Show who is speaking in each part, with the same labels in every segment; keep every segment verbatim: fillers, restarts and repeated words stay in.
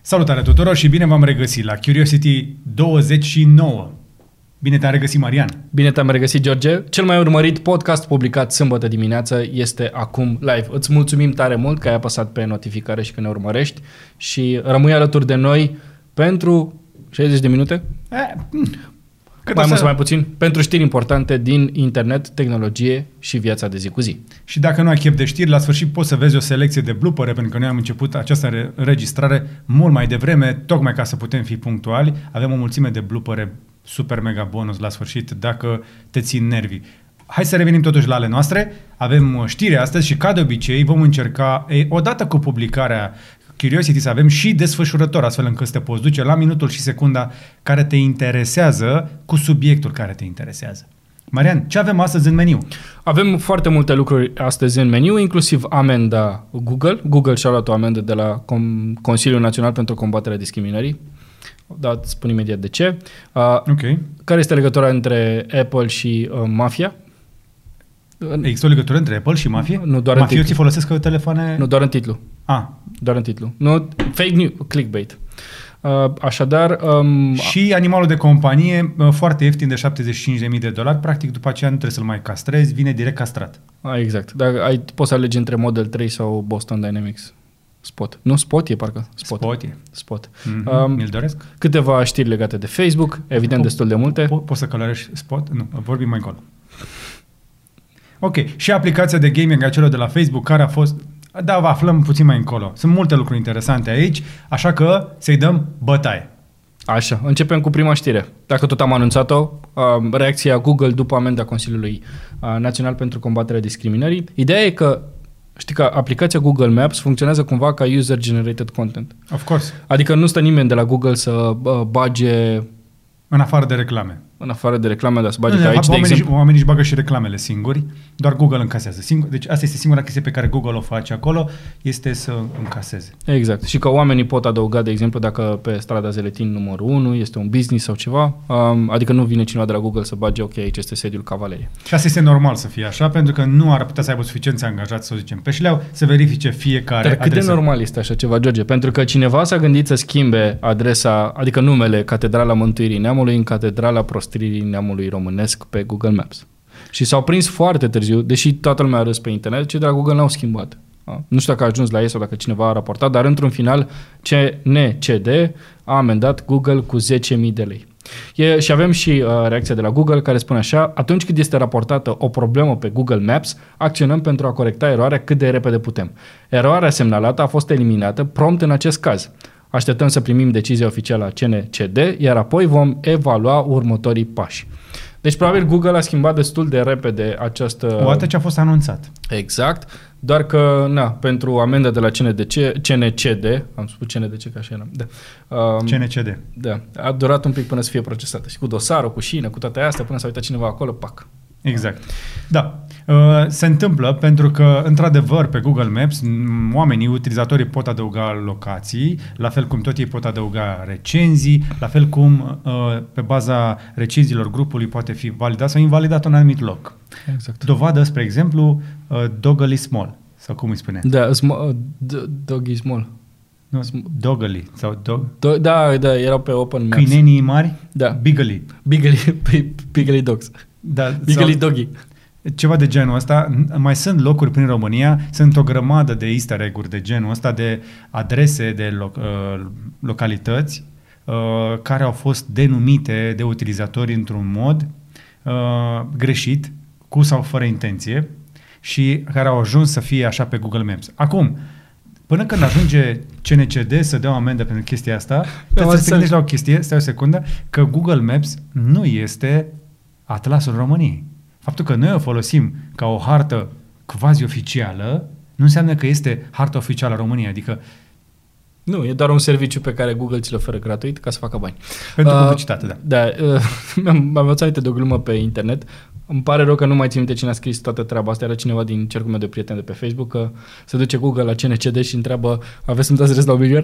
Speaker 1: Salutare tuturor și bine v-am regăsit la Curiosity douăzeci și nouă. Bine te-am regăsit, Marian.
Speaker 2: Bine te-am regăsit, George. Cel mai urmărit podcast publicat sâmbătă dimineață este acum live. Îți mulțumim tare mult că ai apăsat pe notificare și că ne urmărești și rămâi alături de noi pentru șaizeci de minute?
Speaker 1: Eh,
Speaker 2: Cât mai mult sau mai puțin, pentru știri importante din internet, tehnologie și viața de zi cu zi.
Speaker 1: Și dacă nu ai chef de știri, la sfârșit poți să vezi o selecție de bloopere, pentru că noi am început această înregistrare mult mai devreme, tocmai ca să putem fi punctuali. Avem o mulțime de bloopere super mega bonus la sfârșit, dacă te țin nervii. Hai să revenim totuși la ale noastre. Avem știri astăzi și, ca de obicei, vom încerca, ei, odată cu publicarea Curiosity, să avem și desfășurător, astfel încât să te poți duce la minutul și secunda care te interesează cu subiectul care te interesează. Marian, ce avem astăzi în meniu?
Speaker 2: Avem foarte multe lucruri astăzi în meniu, inclusiv amenda Google. Google și-a luat o amendă de la Consiliul Național pentru Combaterea Discriminării. Da, îți spun imediat de ce. Uh,
Speaker 1: okay.
Speaker 2: Care este legătura între Apple și uh, mafia?
Speaker 1: Există o legătură între Apple și mafie?
Speaker 2: Nu, doar
Speaker 1: Mafioții folosesc telefoane...
Speaker 2: Nu, doar în titlu.
Speaker 1: Ah.
Speaker 2: Doar în titlu. Nu, fake news, clickbait. Uh, așadar... Um,
Speaker 1: și animalul de companie foarte ieftin de șaptezeci și cinci de mii de dolari, practic după aceea nu trebuie să-l mai castrezi, vine direct castrat.
Speaker 2: Ah, exact. Dar ai, poți să alegi între Model trei sau Boston Dynamics. Spot. Nu, Spot e parcă. Spot.
Speaker 1: Spot e.
Speaker 2: Spot.
Speaker 1: Mm-hmm. Um, Mi-l doresc.
Speaker 2: Câteva știri legate de Facebook, evident po- destul de multe.
Speaker 1: Po- poți să călărești Spot? Nu, vorbim mai încolo. Ok. Și aplicația de gaming a celor de la Facebook, care a fost... Da, vă aflăm puțin mai încolo. Sunt multe lucruri interesante aici, așa că să-i dăm bătaie.
Speaker 2: Așa, începem cu prima știre. Dacă tot am anunțat-o, reacția Google după amenda Consiliului Național pentru Combaterea Discriminării. Ideea e că, știi că aplicația Google Maps funcționează cumva ca user-generated content.
Speaker 1: Of course.
Speaker 2: Adică nu stă nimeni de la Google să bage...
Speaker 1: În afară de reclame.
Speaker 2: În afară de reclame, dar să bage
Speaker 1: nu,
Speaker 2: ca aici,
Speaker 1: oamenii,
Speaker 2: de exemplu...
Speaker 1: Oamenii își bagă și reclamele singuri, doar Google încasează. Singur, deci asta este singura chestie pe care Google o face acolo, este să încaseze.
Speaker 2: Exact. Și că oamenii pot adăuga, de exemplu, dacă pe strada Zeletin numărul unu este un business sau ceva, um, adică nu vine cineva de la Google să bage, ok, aici este sediul Cavaleriei.
Speaker 1: Și asta este normal să fie așa, pentru că nu ar putea să aibă suficienți angajați, să zicem, pe șleau, să verifice fiecare
Speaker 2: Dar cât
Speaker 1: adresă.
Speaker 2: de normal este așa ceva, George? Pentru că cineva s-a gândit să schimbe adresa, adică numele Catedrala Mântuirii Neamului în Catedrala Prostririi Neamului Românesc pe Google Maps. Și s-au prins foarte târziu, deși toată lumea a râs pe internet, cei de la Google n-au schimbat. A? Nu știu dacă a ajuns la ei sau dacă cineva a raportat, dar într-un final C N C D a amendat Google cu zece mii de lei. E, și avem și uh, reacția de la Google care spune așa: atunci când este raportată o problemă pe Google Maps, acționăm pentru a corecta eroarea cât de repede putem. Eroarea semnalată a fost eliminată prompt în acest caz. Așteptăm să primim decizia oficială a C N C D, iar apoi vom evalua următorii pași. Deci probabil Google a schimbat destul de repede această...
Speaker 1: Odată ce a fost anunțat.
Speaker 2: Exact, doar că, na, pentru amenda de la C N C D, am spus C N D C ca așa era, da. Um,
Speaker 1: C N C D.
Speaker 2: Da, a durat un pic până să fie procesată. Și cu dosarul, cu șină, cu toate astea, până s-a uitat cineva acolo, pac.
Speaker 1: Exact. Da. Se întâmplă pentru că, într-adevăr, pe Google Maps, oamenii, utilizatorii pot adăuga locații, la fel cum tot ei pot adăuga recenzii, la fel cum pe baza recenziilor grupului poate fi validat sau invalidat un anumit loc.
Speaker 2: Exact.
Speaker 1: Dovadă, spre exemplu, Doggle Small, sau cum îi spune?
Speaker 2: Da, sm- Doggy Small.
Speaker 1: Nu, Doggle sau dog...
Speaker 2: Do- da, da, erau pe Open Maps.
Speaker 1: Câinenii mari?
Speaker 2: Da.
Speaker 1: Bigly.
Speaker 2: Bigly, Bigly Dogs.
Speaker 1: Da,
Speaker 2: Bigly Doggy.
Speaker 1: Ceva de genul ăsta. Mai sunt locuri prin România, sunt o grămadă de easter egg-uri de genul ăsta, de adrese de loc, uh, localități uh, care au fost denumite de utilizatori într-un mod uh, greșit, cu sau fără intenție, și care au ajuns să fie așa pe Google Maps. Acum, până când ajunge C N C D să dea o amendă pentru chestia asta, trebuie să te gândești la o chestie, stai o secundă, că Google Maps nu este Atlasul României. Faptul că noi o folosim ca o hartă quasi-oficială nu înseamnă că este harta oficială a României, adică
Speaker 2: nu, e doar un serviciu pe care Google ți-l oferă gratuit ca să facă bani.
Speaker 1: Pentru uh, publicitate, da.
Speaker 2: Da, uh, mi-am învățat de o glumă pe internet. Îmi pare rău că nu mai țin minte cine a scris toată treaba asta. Era cineva din cercul meu de prieteni de pe Facebook, că se duce Google la C N C D și întreabă: aveți să-mi dați rest la un milion?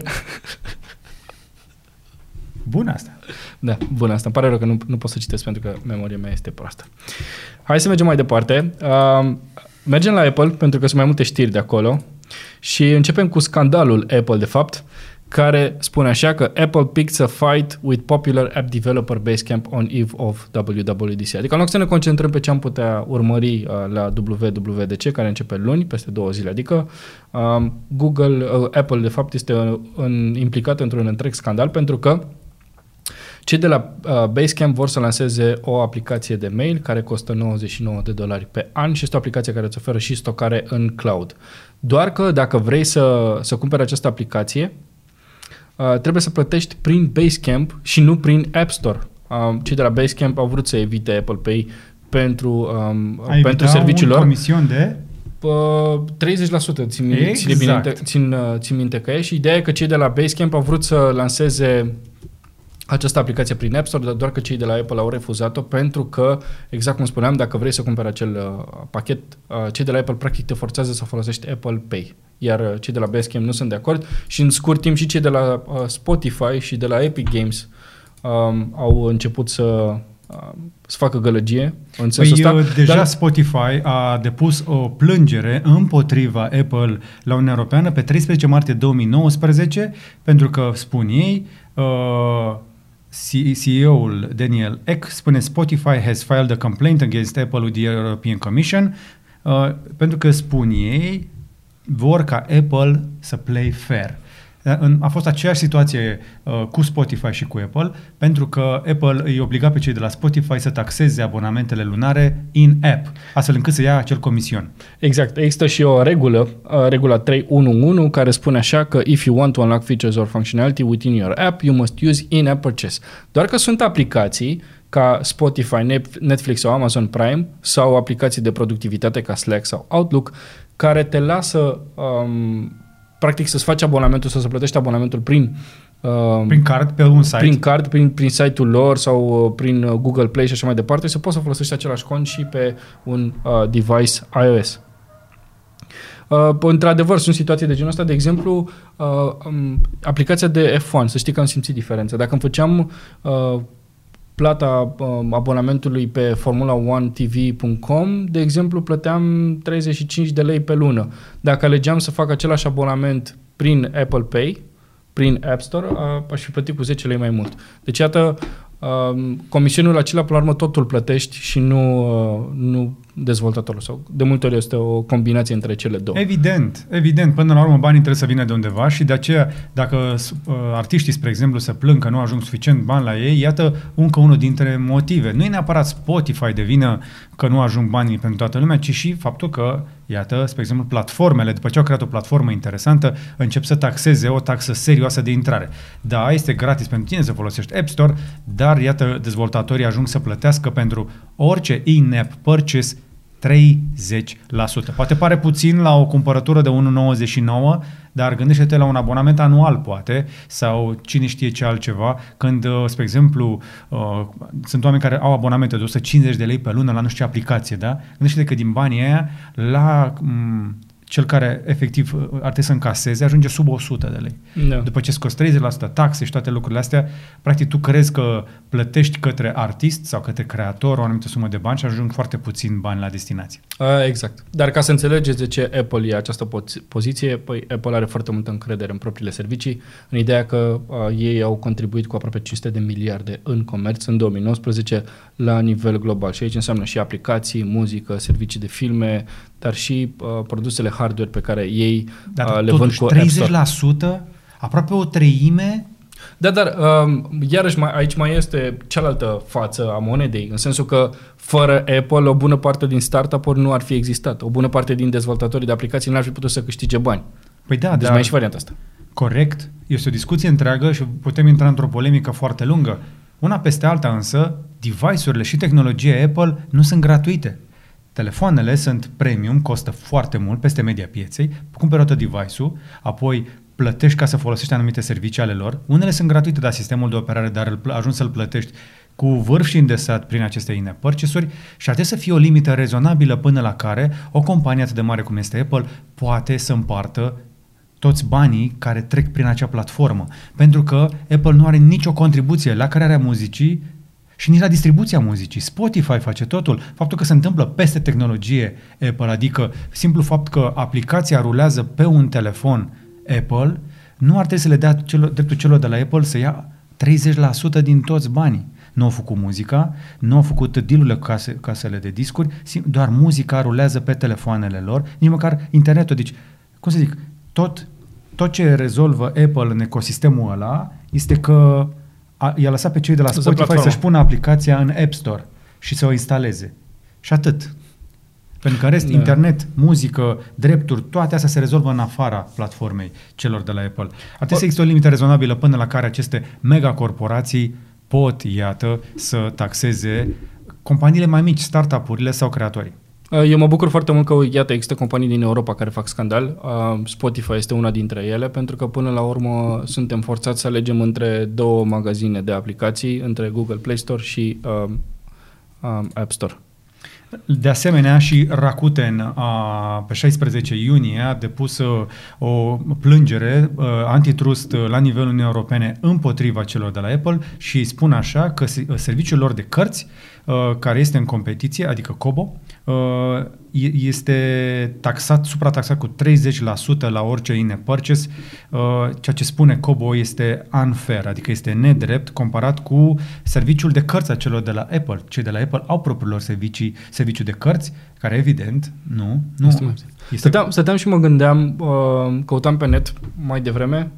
Speaker 1: Bună asta.
Speaker 2: Da, bună asta. Îmi pare rău că nu, nu pot să citesc pentru că memoria mea este proastă. Hai să mergem mai departe. Uh, mergem la Apple pentru că sunt mai multe știri de acolo și începem cu scandalul Apple, de fapt, care spune așa că Apple picks a fight with popular app developer Basecamp on eve of W W D C. Adică în loc să ne concentrăm pe ce am putea urmări uh, la W W D C, care începe luni, peste două zile, adică uh, Google, uh, Apple de fapt este uh, în, implicat într-un întreg scandal pentru că cei de la uh, Basecamp vor să lanseze o aplicație de mail care costă nouăzeci și nouă de dolari pe an și este o aplicație care îți oferă și stocare în cloud. Doar că dacă vrei să, să cumperi această aplicație, Uh, trebuie să plătești prin Basecamp și nu prin App Store. Uh, cei de la Basecamp au vrut să evite Apple Pay pentru, um, pentru serviciul lor.
Speaker 1: Comision de?
Speaker 2: Uh, treizeci la sută țin,
Speaker 1: exact.
Speaker 2: țin, minte, țin, uh, țin minte că e și ideea e că cei de la Basecamp au vrut să lanseze această aplicație prin App Store, dar doar că cei de la Apple au refuzat-o pentru că, exact cum spuneam, dacă vrei să cumperi acel uh, pachet, uh, cei de la Apple practic te forțează să folosești Apple Pay. Iar uh, cei de la Basecamp nu sunt de acord și în scurt timp și cei de la uh, Spotify și de la Epic Games um, au început să, uh, să facă gălăgie în sensul
Speaker 1: păi,
Speaker 2: ăsta.
Speaker 1: Deja
Speaker 2: dar...
Speaker 1: Spotify a depus o plângere împotriva Apple la Uniunea Europeană pe treisprezece martie două mii nouăsprezece pentru că, spun ei, uh, C E O-ul Daniel Ek spune Spotify has filed a complaint against Apple with the European Commission uh, pentru că, spun ei, vor ca Apple să play fair. A fost aceeași situație uh, cu Spotify și cu Apple, pentru că Apple îi obliga pe cei de la Spotify să taxeze abonamentele lunare in-app, astfel încât să ia acel comision.
Speaker 2: Exact. Există și o regulă, uh, regula trei unu unu, care spune așa că if you want to unlock features or functionality within your app, you must use in-app purchase. Doar că sunt aplicații ca Spotify, Netflix sau Amazon Prime sau aplicații de productivitate ca Slack sau Outlook, care te lasă um, practic să-ți faci abonamentul sau să plătești abonamentul prin uh,
Speaker 1: prin card pe un site.
Speaker 2: Prin card, prin, prin site-ul lor sau uh, prin uh, Google Play și așa mai departe, să poți să folosești același cont și pe un uh, device iOS. Uh, într-adevăr, sunt situații de genul ăsta, de exemplu, uh, um, aplicația de F unu, să știi că am simțit diferența. Dacă îmi făceam uh, plata uh, abonamentului pe formula one T V punct com, de exemplu, plăteam treizeci și cinci de lei pe lună. Dacă alegeam să fac același abonament prin Apple Pay, prin App Store, uh, aș fi plătit cu zece lei mai mult. Deci, iată, uh, comisionul acela, până la urmă, totul plătești și nu, uh, nu dezvoltatorul. Sau de multe ori este o combinație între cele două.
Speaker 1: Evident, evident. Până la urmă, banii trebuie să vină de undeva și de aceea, dacă uh, artiștii, spre exemplu, se plâng că nu ajung suficient bani la ei, iată încă unul dintre motive. Nu e neapărat Spotify de vină că nu ajung banii pentru toată lumea, ci și faptul că, iată, spre exemplu, platformele, după ce au creat o platformă interesantă, încep să taxeze o taxă serioasă de intrare. Da, este gratis pentru tine să folosești App Store, dar, iată, dezvoltatorii ajung să plătească pentru orice in-app purchase treizeci la sută. Poate pare puțin la o cumpărătură de unu virgulă nouăzeci și nouă, dar gândește-te la un abonament anual, poate, sau cine știe ce altceva, când, spre exemplu, uh, sunt oameni care au abonamente de o sută cincizeci de lei pe lună la nu știu ce aplicație, da? Gândește-te că din banii aia, la m- cel care efectiv ar trebui să încaseze, ajunge sub o sută de lei. Da. După ce scoți treizeci la sută taxe și toate lucrurile astea, practic tu crezi că plătești către artist sau către creator o anumită sumă de bani și ajung foarte puțin bani la destinație.
Speaker 2: A, exact. Dar ca să înțelegeți de ce Apple ia această po- poziție, păi Apple are foarte multă încredere în propriile servicii, în ideea că a, ei au contribuit cu aproape cinci sute de miliarde în comerț în două mii nouăsprezece la nivel global. Și aici înseamnă și aplicații, muzică, servicii de filme, dar și uh, produsele hardware pe care ei
Speaker 1: dar,
Speaker 2: uh, le vând cu
Speaker 1: treizeci la sută, aproape o treime.
Speaker 2: Da, dar uh, iarăși mai, aici mai este cealaltă față a monedei, în sensul că fără Apple o bună parte din startup-uri nu ar fi existat. O bună parte din dezvoltatorii de aplicații nu ar fi putut să câștige bani.
Speaker 1: Păi da,
Speaker 2: deci
Speaker 1: dar
Speaker 2: mai e și varianta asta.
Speaker 1: Corect. Este o discuție întreagă și putem intra într-o polemică foarte lungă. Una peste alta însă, device-urile și tehnologia Apple nu sunt gratuite. Telefoanele sunt premium, costă foarte mult, peste media pieței, cumperi tot device-ul, apoi plătești ca să folosești anumite servicii ale lor. Unele sunt gratuite, dar sistemul de operare, dar îl ajungi să-l plătești cu vârf și îndesat prin aceste in-app purchase-uri și ar trebui să fie o limită rezonabilă până la care o companie atât de mare cum este Apple poate să împartă toți banii care trec prin acea platformă. Pentru că Apple nu are nicio contribuție la crearea muzicii și nici la distribuția muzicii. Spotify face totul. Faptul că se întâmplă peste tehnologie Apple, adică simplu fapt că aplicația rulează pe un telefon Apple, nu ar trebui să le dea celor, dreptul celor de la Apple să ia treizeci la sută din toți banii. Nu au făcut muzica, nu au făcut deal-urile cu case, casele de discuri, doar muzica rulează pe telefoanele lor, nici măcar internetul. Deci, cum să zic, tot, tot ce rezolvă Apple în ecosistemul ăla este că a, i-a lăsat pe cei de la Spotify să-și pună aplicația în App Store și să o instaleze. Și atât. Pentru că în rest, da. internet, muzică, drepturi, toate astea se rezolvă în afara platformei celor de la Apple. Ar trebui să există o limită rezonabilă până la care aceste megacorporații pot, iată, să taxeze companiile mai mici, startup-urile sau creatorii.
Speaker 2: Eu mă bucur foarte mult că, iată, există companii din Europa care fac scandal. Spotify este una dintre ele, pentru că până la urmă suntem forțați să alegem între două magazine de aplicații, între Google Play Store și uh, uh, App Store.
Speaker 1: De asemenea, și Rakuten a, pe șaisprezece iunie a depus o plângere uh, antitrust la nivelul Uniunii Europene împotriva celor de la Apple și spun așa că serviciul lor de cărți, uh, care este în competiție, adică Kobo, uh, este taxat, suprataxat cu treizeci la sută la orice in-app purchase. Uh, ceea ce spune Kobo este unfair, adică este nedrept comparat cu serviciul de cărți a celor de la Apple. Cei de la Apple au propriul lor servicii, serviciu de cărți, care evident nu... nu
Speaker 2: este este... Stăteam, stăteam și mă gândeam, uh, căutam pe net mai devreme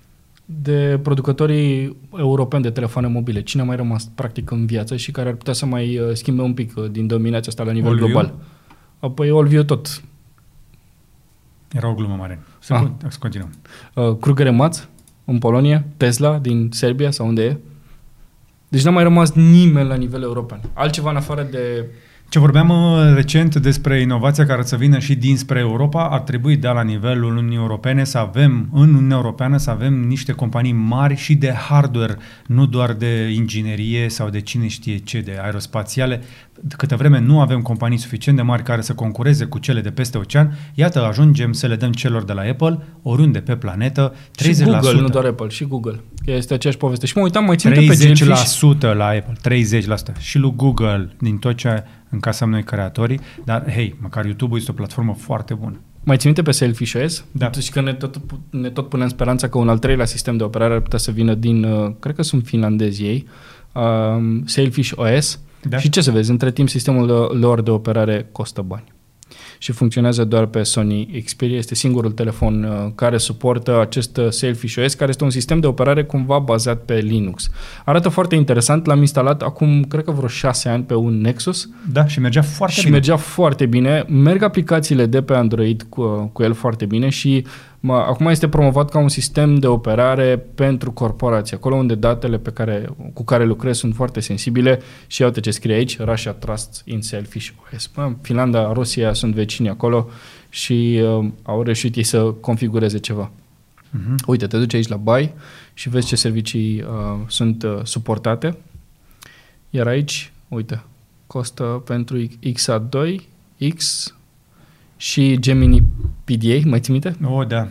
Speaker 2: de producătorii europeni de telefoane mobile. Cine a mai rămas practic în viață și care ar putea să mai uh, schimbe un pic uh, din dominația asta la nivel All global? Apoi Allview tot.
Speaker 1: Era o glumă mare. Să, ah. con- să continuăm.
Speaker 2: Uh, Kruger Matz în Polonia, Tesla din Serbia sau unde e. Deci n-a mai rămas nimeni la nivel european. Altceva în afară de...
Speaker 1: Ce vorbeam recent despre inovația care să vină și dinspre Europa, ar trebui, da, la nivelul Uniunii Europene să avem, în Uniunea Europeană, să avem niște companii mari și de hardware, nu doar de inginerie sau de cine știe ce, de aerospațiale. Câte vreme nu avem companii suficient de mari care să concureze cu cele de peste ocean, iată, ajungem să le dăm celor de la Apple, oriunde pe planetă, treizeci la sută.
Speaker 2: Și Google, nu doar Apple, și Google. Este aceeași poveste. Și mă uitam, mai țin
Speaker 1: treizeci la sută la Apple, treizeci la sută. Și lui Google, din tot ce încasăm noi creatorii, dar, hei, măcar YouTube-ul este o platformă foarte bună.
Speaker 2: Mai ții minte pe Selfish O S?
Speaker 1: Da.
Speaker 2: Și că ne tot, ne tot punem speranța că un al treilea sistem de operare ar putea să vină din, uh, cred că sunt finlandezi ei, uh, Selfish O S. Da. Și ce să vezi, între timp sistemul lor de operare costă bani. Și funcționează doar pe Sony Xperia. Este singurul telefon uh, care suportă acest uh, Selfish O S, care este un sistem de operare cumva bazat pe Linux. Arată foarte interesant, l-am instalat acum, cred că vreo șase ani pe un Nexus.
Speaker 1: Da, și mergea foarte
Speaker 2: și
Speaker 1: bine.
Speaker 2: mergea foarte bine. Merg aplicațiile de pe Android cu, cu el foarte bine și mă, acum este promovat ca un sistem de operare pentru corporații. Acolo unde datele pe care, cu care lucrez sunt foarte sensibile și uite ce scrie aici, Russia trusts in Selfish O S. Bă, Finlanda, Rusia sunt vecini acolo și uh, au reușit ei să configureze ceva. Uh-huh. Uite, te duci aici la Buy și vezi ce servicii uh, sunt uh, suportate. Iar aici, uite, costă pentru X A doi, X și Gemini P D A, mai ții minte?
Speaker 1: Oh, da.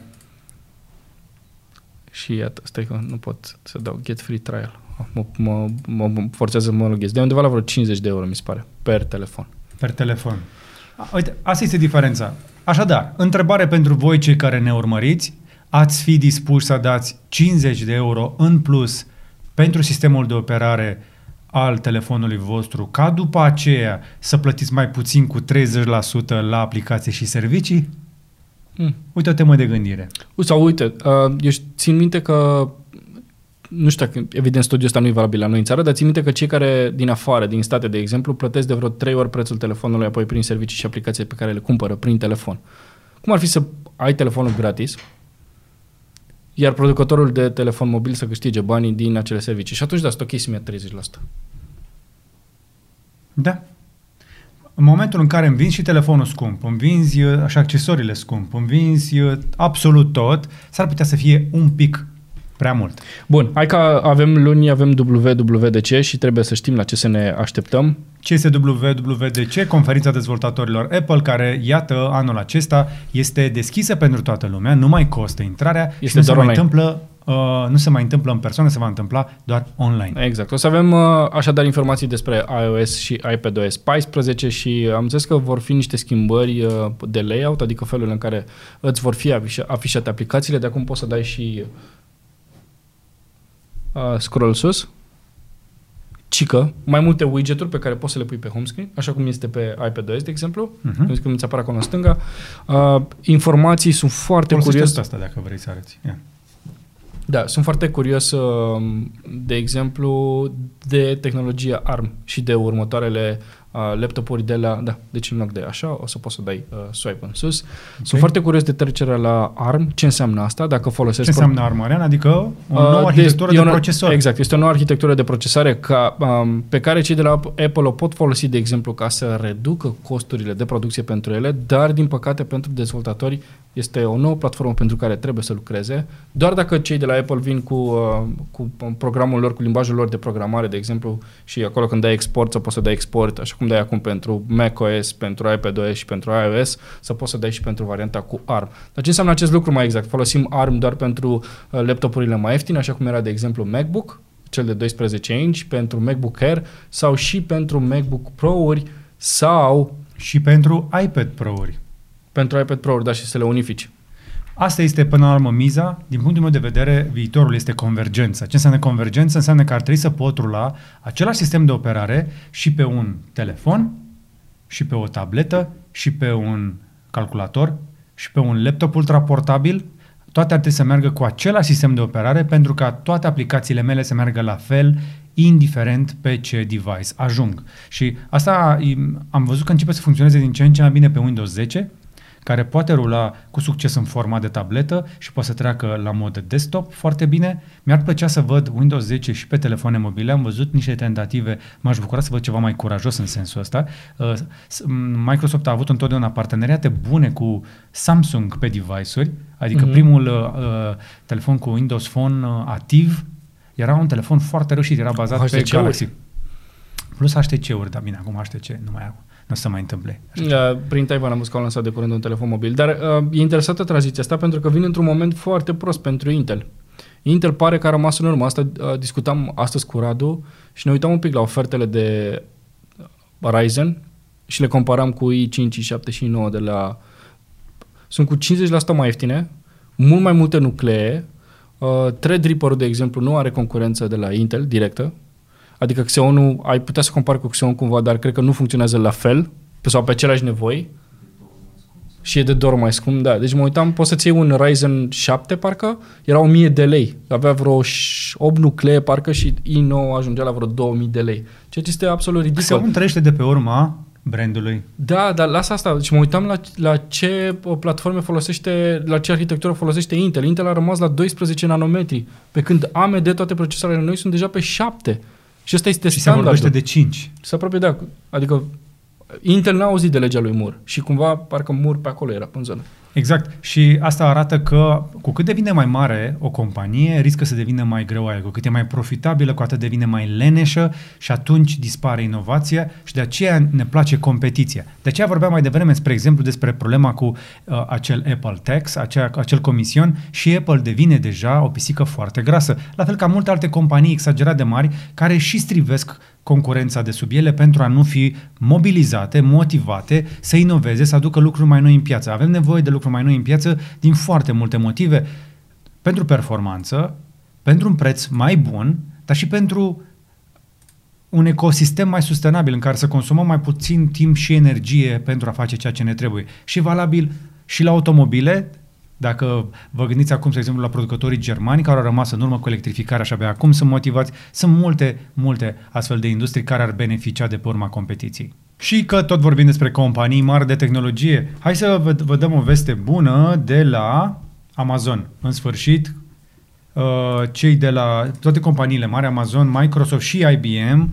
Speaker 2: Și iată, stai că nu pot să dau get free trial. Mă, mă, mă forțează să mă loghez. De undeva la vreo cincizeci de euro, mi se pare, per telefon.
Speaker 1: Per telefon. Uite, asta este diferența. Așadar, întrebare pentru voi cei care ne urmăriți, ați fi dispuși să dați cincizeci de euro în plus pentru sistemul de operare al telefonului vostru, ca după aceea să plătiți mai puțin cu treizeci la sută la aplicații și servicii? Mm. Uite o temă de gândire.
Speaker 2: Sau uite, uh, eu țin minte că, nu știu dacă, evident studiul ăsta nu e valabil la noi în țară, dar țin minte că cei care din afară, din state, de exemplu, plătesc de vreo trei ori prețul telefonului, apoi prin servicii și aplicații pe care le cumpără prin telefon. Cum ar fi să ai telefonul gratis, iar producătorul de telefon mobil să câștige banii din acele servicii? Și atunci, da, stochisi-mi treizeci la sută.
Speaker 1: Da. În momentul în care îmi vinzi și telefonul scump, îmi vinzi și accesoriile scump, îmi vinzi absolut tot, s-ar putea să fie un pic prea mult.
Speaker 2: Bun, hai că avem luni, avem W W D C și trebuie să știm la ce să ne așteptăm.
Speaker 1: Ce este W W D C? Conferința dezvoltatorilor Apple, care, iată, anul acesta este deschisă pentru toată lumea, nu mai costă intrarea
Speaker 2: este
Speaker 1: și nu se, mai
Speaker 2: online.
Speaker 1: întâmplă, uh, nu se mai întâmplă în persoană, se va întâmpla doar online.
Speaker 2: Exact. O să avem uh, așadar informații despre iOS și iPadOS paisprezece și am zis că vor fi niște schimbări uh, de layout, adică felul în care îți vor fi afișa- afișate aplicațiile. De acum poți să dai și uh, scroll sus, cică, mai multe widgeturi pe care poți să le pui pe home screen, așa cum este pe iPadOS, de exemplu, uh-huh. când îți apare acolo în stânga. Uh, informații sunt foarte
Speaker 1: Folosește
Speaker 2: curios.
Speaker 1: asta dacă vrei să arăți. Yeah.
Speaker 2: Da, sunt foarte curios, uh, de exemplu, de tehnologia ARM și de următoarele uh, laptopuri de la... Da, deci în loc de așa, o să poți să dai uh, swipe în sus. Okay. Sunt foarte curios de trecerea la ARM. Ce înseamnă asta? Dacă folosesc...
Speaker 1: Ce înseamnă ARM, Marian? Adică o nouă uh, arhitectură de, de procesor.
Speaker 2: Exact, este o nouă arhitectură de procesare ca, um, pe care cei de la Apple o pot folosi, de exemplu, ca să reducă costurile de producție pentru ele, dar, din păcate, pentru dezvoltatori este o nouă platformă pentru care trebuie să lucreze. Doar dacă cei de la Apple vin cu, uh, cu programul lor, cu limbajul lor de programare, de exemplu, și acolo când dai export, să poți să dai export, așa cum dai acum pentru macOS, pentru iPadOS și pentru iOS, să poți să dai și pentru varianta cu ARM. Dar ce înseamnă acest lucru mai exact? Folosim ARM doar pentru uh, laptopurile mai ieftine, așa cum era, de exemplu, MacBook, cel de doisprezece inch, pentru MacBook Air sau și pentru MacBook Pro-uri sau...
Speaker 1: Și pentru iPad Pro-uri.
Speaker 2: Pentru iPad Pro-uri, da, și să le unifici.
Speaker 1: Asta este până la urmă miza. Din punctul meu de vedere, viitorul este convergența. Ce înseamnă convergență? Înseamnă că ar trebui să pot rula același sistem de operare și pe un telefon, și pe o tabletă, și pe un calculator, și pe un laptop ultraportabil. Toate ar trebui să meargă cu același sistem de operare pentru ca toate aplicațiile mele să meargă la fel, indiferent pe ce device ajung. Și asta am văzut că începe să funcționeze din ce în ce mai bine pe Windows zece, care poate rula cu succes în format de tabletă și poate să treacă la mod de desktop foarte bine. Mi-ar plăcea să văd Windows zece și pe telefoane mobile. Am văzut niște tentative, m-aș bucura să văd ceva mai curajos în sensul ăsta. Microsoft a avut întotdeauna parteneriate bune cu Samsung pe device-uri, adică mm-hmm. primul uh, telefon cu Windows Phone uh, activ era un telefon foarte reușit, era bazat H T C-uri. Pe Galaxy. Plus H T C-uri, dar bine, acum H T C nu mai au. Nu o să mai întâmple.
Speaker 2: Uh, prin Taiwan am văzut că au lansat de curând un telefon mobil. Dar uh, e interesată tranziția asta pentru că vine într-un moment foarte prost pentru Intel. Intel pare că a rămas în urmă. Asta uh, discutam astăzi cu Radu și ne uitam un pic la ofertele de Ryzen și le comparam cu i cinci, i șapte și i nouă de la... Sunt cu cincizeci la sută mai ieftine, mult mai multe nuclee. Uh, Threadripper-ul, de exemplu, nu are concurență de la Intel directă. Adică Xeon-ul, ai putea să compari cu Xeon cumva, dar cred că nu funcționează la fel sau pe aceleași nevoi. Și e de doar mai scump, da. Deci mă uitam, poți să-ți iei un Ryzen șapte, parcă, era o mie de lei. Avea vreo opt nuclee, parcă, și i nouă ajungea la vreo două mii de lei. Ceea ce este absolut ridicol.
Speaker 1: Xeon trăiește de pe urma brandului.
Speaker 2: Da, dar lasă asta. Și mă uitam la, la ce platforme folosește, la ce arhitectură folosește Intel. Intel a rămas la doisprezece nanometri, pe când A M D, toate procesoarele noi, sunt deja pe șapte. Și ăsta este
Speaker 1: și
Speaker 2: standardul.
Speaker 1: se vorbește de cinci.
Speaker 2: Se apropie de... Adică Intel n-a auzit de legea lui Moore și cumva parcă Moore pe acolo era, în zonă.
Speaker 1: Exact. Și asta arată că cu cât devine mai mare o companie, riscă să devină mai greoaie. Cu cât e mai profitabilă, cu atât devine mai leneșă și atunci dispare inovația și de aceea ne place competiția. De aceea vorbeam mai devreme, spre exemplu, despre problema cu uh, acel Apple Tax, acea, acel comision, și Apple devine deja o pisică foarte grasă. La fel ca multe alte companii exagerat de mari care și strivesc concurența de sub ele pentru a nu fi mobilizate, motivate, să inoveze, să aducă lucruri mai noi în piață. Avem nevoie de lucruri mai noi în piață din foarte multe motive. Pentru performanță, pentru un preț mai bun, dar și pentru un ecosistem mai sustenabil în care să consumăm mai puțin timp și energie pentru a face ceea ce ne trebuie. Și valabil și la automobile. Dacă vă gândiți acum, de exemplu, la producătorii germani care au rămas în urmă cu electrificarea și abia acum sunt motivați, sunt multe, multe astfel de industrii care ar beneficia de pe urma competiției. Și că tot vorbim despre companii mari de tehnologie, hai să vă, vă dăm o veste bună de la Amazon. În sfârșit, cei de la toate companiile mari, Amazon, Microsoft și I B M,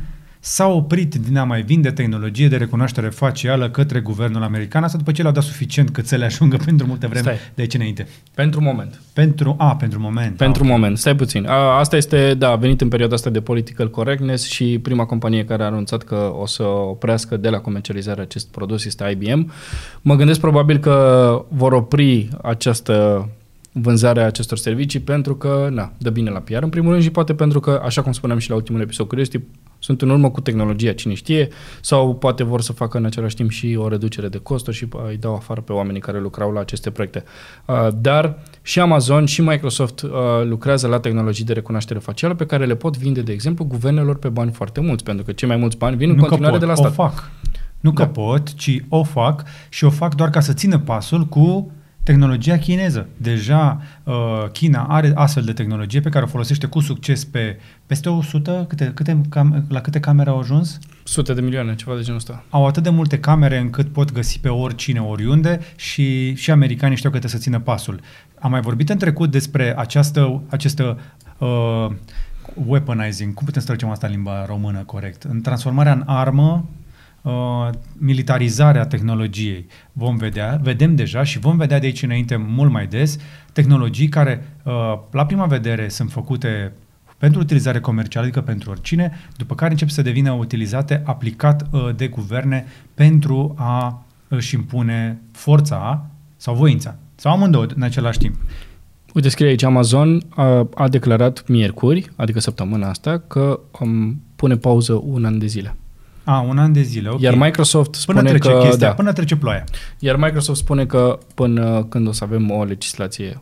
Speaker 1: s-a oprit din a mai vinde tehnologie de recunoaștere facială către guvernul american, asta după ce le-au dat suficient cât să le ajungă pentru multă vreme.
Speaker 2: Stai.
Speaker 1: de aici înainte.
Speaker 2: Pentru moment.
Speaker 1: Pentru, a, pentru moment.
Speaker 2: Pentru
Speaker 1: a, okay.
Speaker 2: moment, stai puțin. A, asta este, da, a venit în perioada asta de political correctness și prima companie care a anunțat că o să oprească de la comercializarea acest produs este I B M. Mă gândesc probabil că vor opri această vânzarea acestor servicii pentru că, na, dă bine la P R în primul rând și poate pentru că, așa cum spuneam și la ultimul episod, Curiosity sunt în urmă cu tehnologia, cine știe, sau poate vor să facă în același timp și o reducere de costuri și îi dau afară pe oamenii care lucrau la aceste proiecte. Uh, dar și Amazon și Microsoft uh, lucrează la tehnologii de recunoaștere facială pe care le pot vinde, de exemplu, guvernelor pe bani foarte mulți, pentru că cei mai mulți bani vin în
Speaker 1: nu
Speaker 2: continuare
Speaker 1: pot,
Speaker 2: de la stat.
Speaker 1: O fac. Nu da. că pot, ci o fac și o fac doar ca să țină pasul cu tehnologia chineză. Deja uh, China are astfel de tehnologie pe care o folosește cu succes pe peste o sută, câte, câte cam, la câte camere au ajuns?
Speaker 2: Sute de milioane, ceva de genul ăsta.
Speaker 1: Au atât de multe camere încât pot găsi pe oricine, oriunde și, și americanii știu că trebuie să țină pasul. Am mai vorbit în trecut despre această, această uh, weaponizing, cum putem să traducem asta în limba română corect? În transformarea în armă, Uh, militarizarea tehnologiei. Vom vedea, vedem deja și vom vedea de aici înainte mult mai des tehnologii care uh, la prima vedere sunt făcute pentru utilizare comercială, adică pentru oricine, după care încep să devină utilizate, aplicat uh, de guverne pentru a își impune forța sau voința. Sau amândouă în același timp.
Speaker 2: Uite, scrie aici, Amazon a, a declarat miercuri, adică săptămâna asta, că um, pune pauză un an de zile.
Speaker 1: A, un an de zile, ok.
Speaker 2: Iar Microsoft spune
Speaker 1: până trece
Speaker 2: că...
Speaker 1: chestia,
Speaker 2: da.
Speaker 1: Până trece ploaia.
Speaker 2: Iar Microsoft spune că până când o să avem o legislație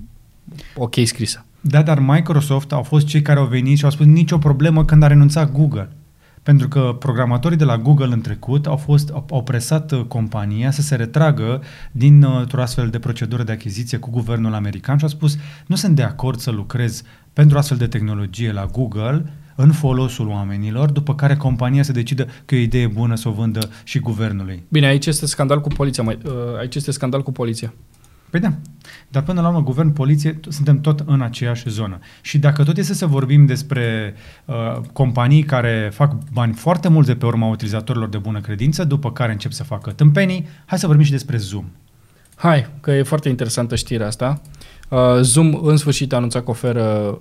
Speaker 2: ok scrisă.
Speaker 1: Da, dar Microsoft au fost cei care au venit și au spus nicio problemă când a renunțat Google. Pentru că programatorii de la Google în trecut au, fost, au presat compania să se retragă dintr-o astfel de procedură de achiziție cu guvernul american și au spus nu sunt de acord să lucrez pentru astfel de tehnologie la Google în folosul oamenilor, după care compania se decidă că e o idee bună să o vândă și guvernului.
Speaker 2: Bine, aici este scandal cu poliția. Mai, uh, aici este scandal cu poliția.
Speaker 1: Păi da, dar până la urmă, guvern, poliție, suntem tot în aceeași zonă. Și dacă tot este să vorbim despre uh, companii care fac bani foarte mulți de pe urma utilizatorilor de bună credință, după care încep să facă tâmpenii, hai să vorbim și despre Zoom.
Speaker 2: Hai, că e foarte interesantă știrea asta. Uh, Zoom în sfârșit a anunțat că oferă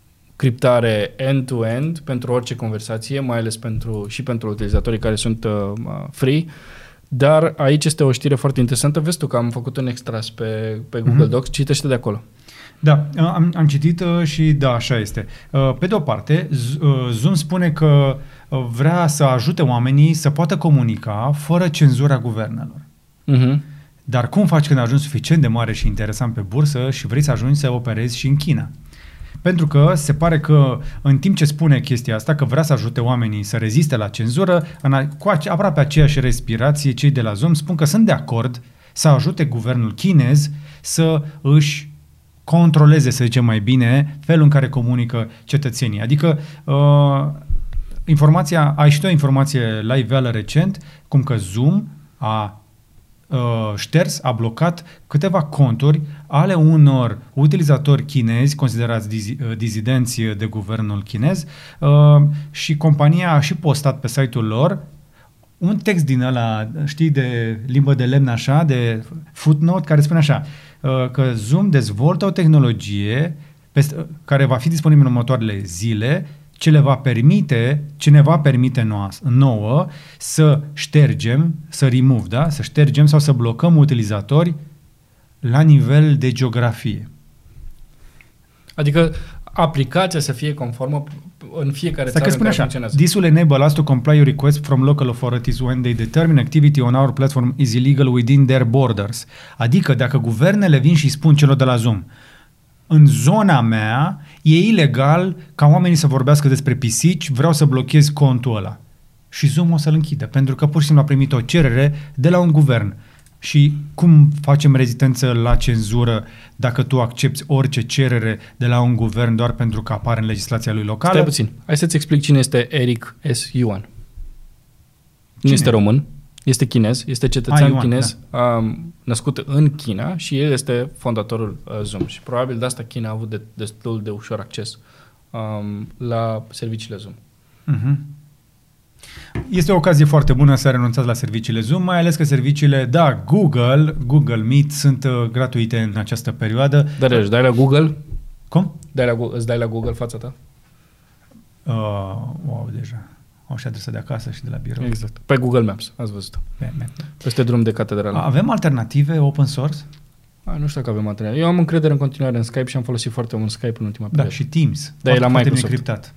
Speaker 2: criptare end-to-end pentru orice conversație, mai ales pentru, și pentru utilizatorii care sunt uh, free. Dar aici este o știre foarte interesantă. Vezi tu că am făcut un extras pe, pe Google mm-hmm. Docs. Citește de acolo.
Speaker 1: Da, am, am citit uh, și da, așa este. Uh, pe de o parte, Z- uh, Zoom spune că uh, vrea să ajute oamenii să poată comunica fără cenzura guvernelor.
Speaker 2: Mm-hmm.
Speaker 1: Dar cum faci când ajungi suficient de mare și interesant pe bursă și vrei să ajungi să operezi și în China? Pentru că se pare că în timp ce spune chestia asta, că vrea să ajute oamenii să reziste la cenzură, în a, cu ace- aproape aceeași respirație, cei de la Zoom spun că sunt de acord să ajute guvernul chinez să își controleze, să zicem mai bine, felul în care comunică cetățenii. Adică uh, informația, ai și tu o informație la iveală recent, cum că Zoom a Uh, șters, a blocat câteva conturi ale unor utilizatori chinezi considerați dizi, uh, dizidenți de guvernul chinez uh, și compania a și postat pe site-ul lor un text din ăla, știi, de limbă de lemn așa, de footnote, care spune așa uh, că Zoom dezvoltă o tehnologie peste, uh, care va fi disponibilă în următoarele zile, ce le va permite, ce ne va permite nouă să ștergem, să remove, da? Să ștergem sau să blocăm utilizatori la nivel de geografie.
Speaker 2: Adică aplicația să fie conformă în fiecare țară în care funcționează.
Speaker 1: This will enable us to comply your request from local authorities when they determine activity on our platform is illegal within their borders. Adică dacă guvernele vin și spun celor de la Zoom, în zona mea e ilegal ca oamenii să vorbească despre pisici, vreau să blochez contul ăla. Și Zoom o să-l închidă, pentru că pur și simplu a primit o cerere de la un guvern. Și cum facem rezistență la cenzură dacă tu accepti orice cerere de la un guvern doar pentru că apare în legislația lui locală?
Speaker 2: Stai puțin. Hai să-ți explic cine este Eric S. Yuan. Cine? Nu este român, este chinez, este cetățean
Speaker 1: ah, Yuan,
Speaker 2: chinez,
Speaker 1: da.
Speaker 2: um, născut în China și el este fondatorul uh, Zoom. Și probabil de asta China a avut de, destul de ușor acces um, la serviciile Zoom.
Speaker 1: Uh-huh. Este o ocazie foarte bună să renunțați la serviciile Zoom, mai ales că serviciile, da, Google, Google Meet sunt uh, gratuite în această perioadă.
Speaker 2: Dar își dai la Google?
Speaker 1: Cum?
Speaker 2: Dai la, îți dai la Google fața ta?
Speaker 1: Uh, wow, deja. Au și adresa de acasă și de la birou.
Speaker 2: Exact. Pe Google Maps, ați văzut-o. Peste drum de catedrală.
Speaker 1: Avem alternative open source?
Speaker 2: A, nu știu dacă avem alternative. Eu am încredere în continuare în Skype și am folosit foarte mult Skype în ultima perioadă.
Speaker 1: Da, și Teams.
Speaker 2: Da, e la Microsoft.
Speaker 1: Criptat.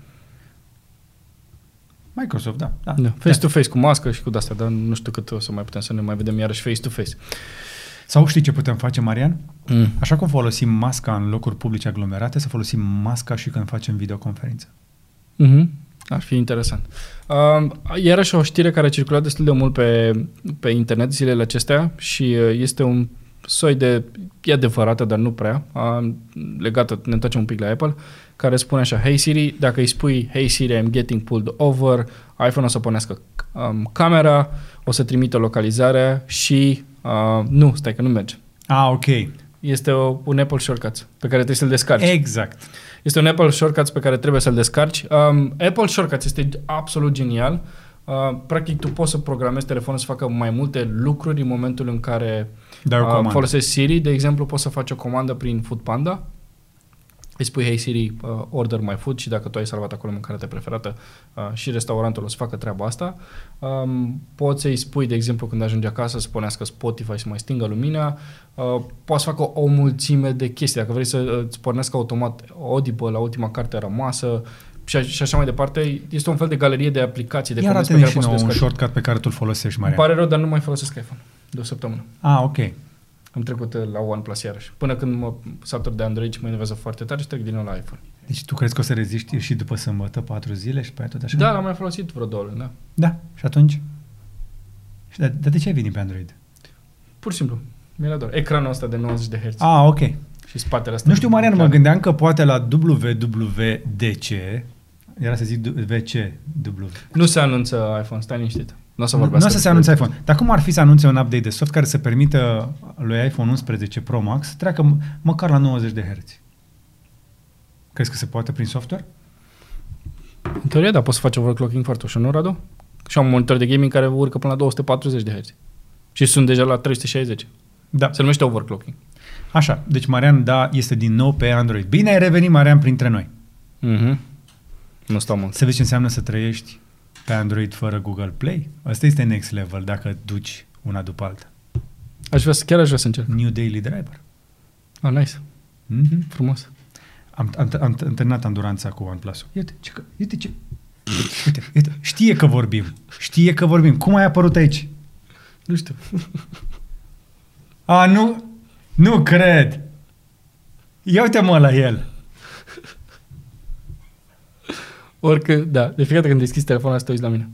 Speaker 1: Microsoft, da. da.
Speaker 2: da. Face-to-face cu mască și cu de-astea, dar nu știu cât o să mai putem să ne mai vedem iarăși face-to-face.
Speaker 1: Sau știi ce putem face, Marian?
Speaker 2: Mm.
Speaker 1: Așa cum folosim masca în locuri publice aglomerate, să folosim masca și când facem videoconferință.
Speaker 2: Mm-hmm. Ar fi interesant. Uh, iarăși o știre care a circulat destul de mult pe, pe internet zilele acestea și uh, este un soi de, e adevărată, dar nu prea, uh, legată, ne întoarcem un pic la Apple, care spune așa: Hey Siri, dacă îi spui Hey Siri, I'm getting pulled over, iPhone o să pornească um, camera, o să trimită localizarea și uh, nu, stai că nu merge.
Speaker 1: Ah, ok.
Speaker 2: Este o, un Apple Shortcuts pe care trebuie să-l descarci.
Speaker 1: Exact.
Speaker 2: Este un Apple Shortcuts pe care trebuie să-l descarci. Um, Apple Shortcuts este absolut genial. Uh, practic, tu poți să programezi telefonul să facă mai multe lucruri în momentul în care uh, folosești Siri. De exemplu, poți să faci o comandă prin Foodpanda. Îi spui Hey Siri, uh, order my food și dacă tu ai salvat acolo mâncarea ta preferată uh, și restaurantul o să facă treaba asta. Um, poți să-i spui, de exemplu, când ajungi acasă să punească Spotify să mai stingă lumina. Uh, poți să facă o, o mulțime de chestii. Dacă vrei să îți pornească automat Audible la ultima carte rămasă și, a, și așa mai departe, este un fel de galerie de aplicații. De
Speaker 1: Iar arată-ne și nouă un shortcut pe care tu îl folosești, Marian.
Speaker 2: Îmi pare rău, dar nu mai folosesc iPhone de o săptămână.
Speaker 1: Ah, ok.
Speaker 2: Am trecut la OnePlus iarăși. Până când mă satur de Android și mă enervează foarte tare și trec din nou la iPhone.
Speaker 1: Deci tu crezi că o să reziști și după sâmbătă, patru zile și pe aia tot așa?
Speaker 2: Da, l-am mai folosit vreo două luni, da.
Speaker 1: Da, și atunci? Și de, de ce ai venit pe Android?
Speaker 2: Pur și simplu. Mi-era doar ecranul ăsta de nouăzeci de herți.
Speaker 1: Ah, ok.
Speaker 2: Și spatele ăsta.
Speaker 1: Nu știu, Marian, mă gândeam că poate la W W D C, era să zic V C W.
Speaker 2: Nu se anunță iPhone, stai liniștit. Nu o să
Speaker 1: vorbească. Nu o să se anunțe iPhone. Dar cum ar fi să anunțe un update de soft care să permită lui iPhone unsprezece Pro Max să treacă m- măcar la nouăzeci de herți? Crezi că se poate prin software?
Speaker 2: În teorie, da, poți să faci overclocking foarte ușor, nu, Radu? Și am un monitor de gaming care urcă până la două sute patruzeci de herți. Și sunt deja la trei sute șaizeci.
Speaker 1: Da.
Speaker 2: Se numește overclocking.
Speaker 1: Așa, deci Marian, da, este din nou pe Android. Bine ai revenit, Marian, printre noi.
Speaker 2: Mhm. Nu stau mult.
Speaker 1: Să vezi ce înseamnă să trăiești pe Android fără Google Play? Asta este next level dacă duci una după alta.
Speaker 2: Aș vrea să, chiar aș vrea să încerc.
Speaker 1: New Daily Driver.
Speaker 2: Ah, nice.
Speaker 1: Mm-hmm.
Speaker 2: Frumos.
Speaker 1: Am, am, am, am terminat anduranța cu OnePlus-ul. Uite ce, uite ce, uite, uite, știe că vorbim. Știe că vorbim. Cum ai apărut aici?
Speaker 2: Nu știu.
Speaker 1: A, nu, nu cred. Ia uite-mă la el.
Speaker 2: Oricând, da, de fiecare dată când deschizi telefonul ăsta, te uiți la mine.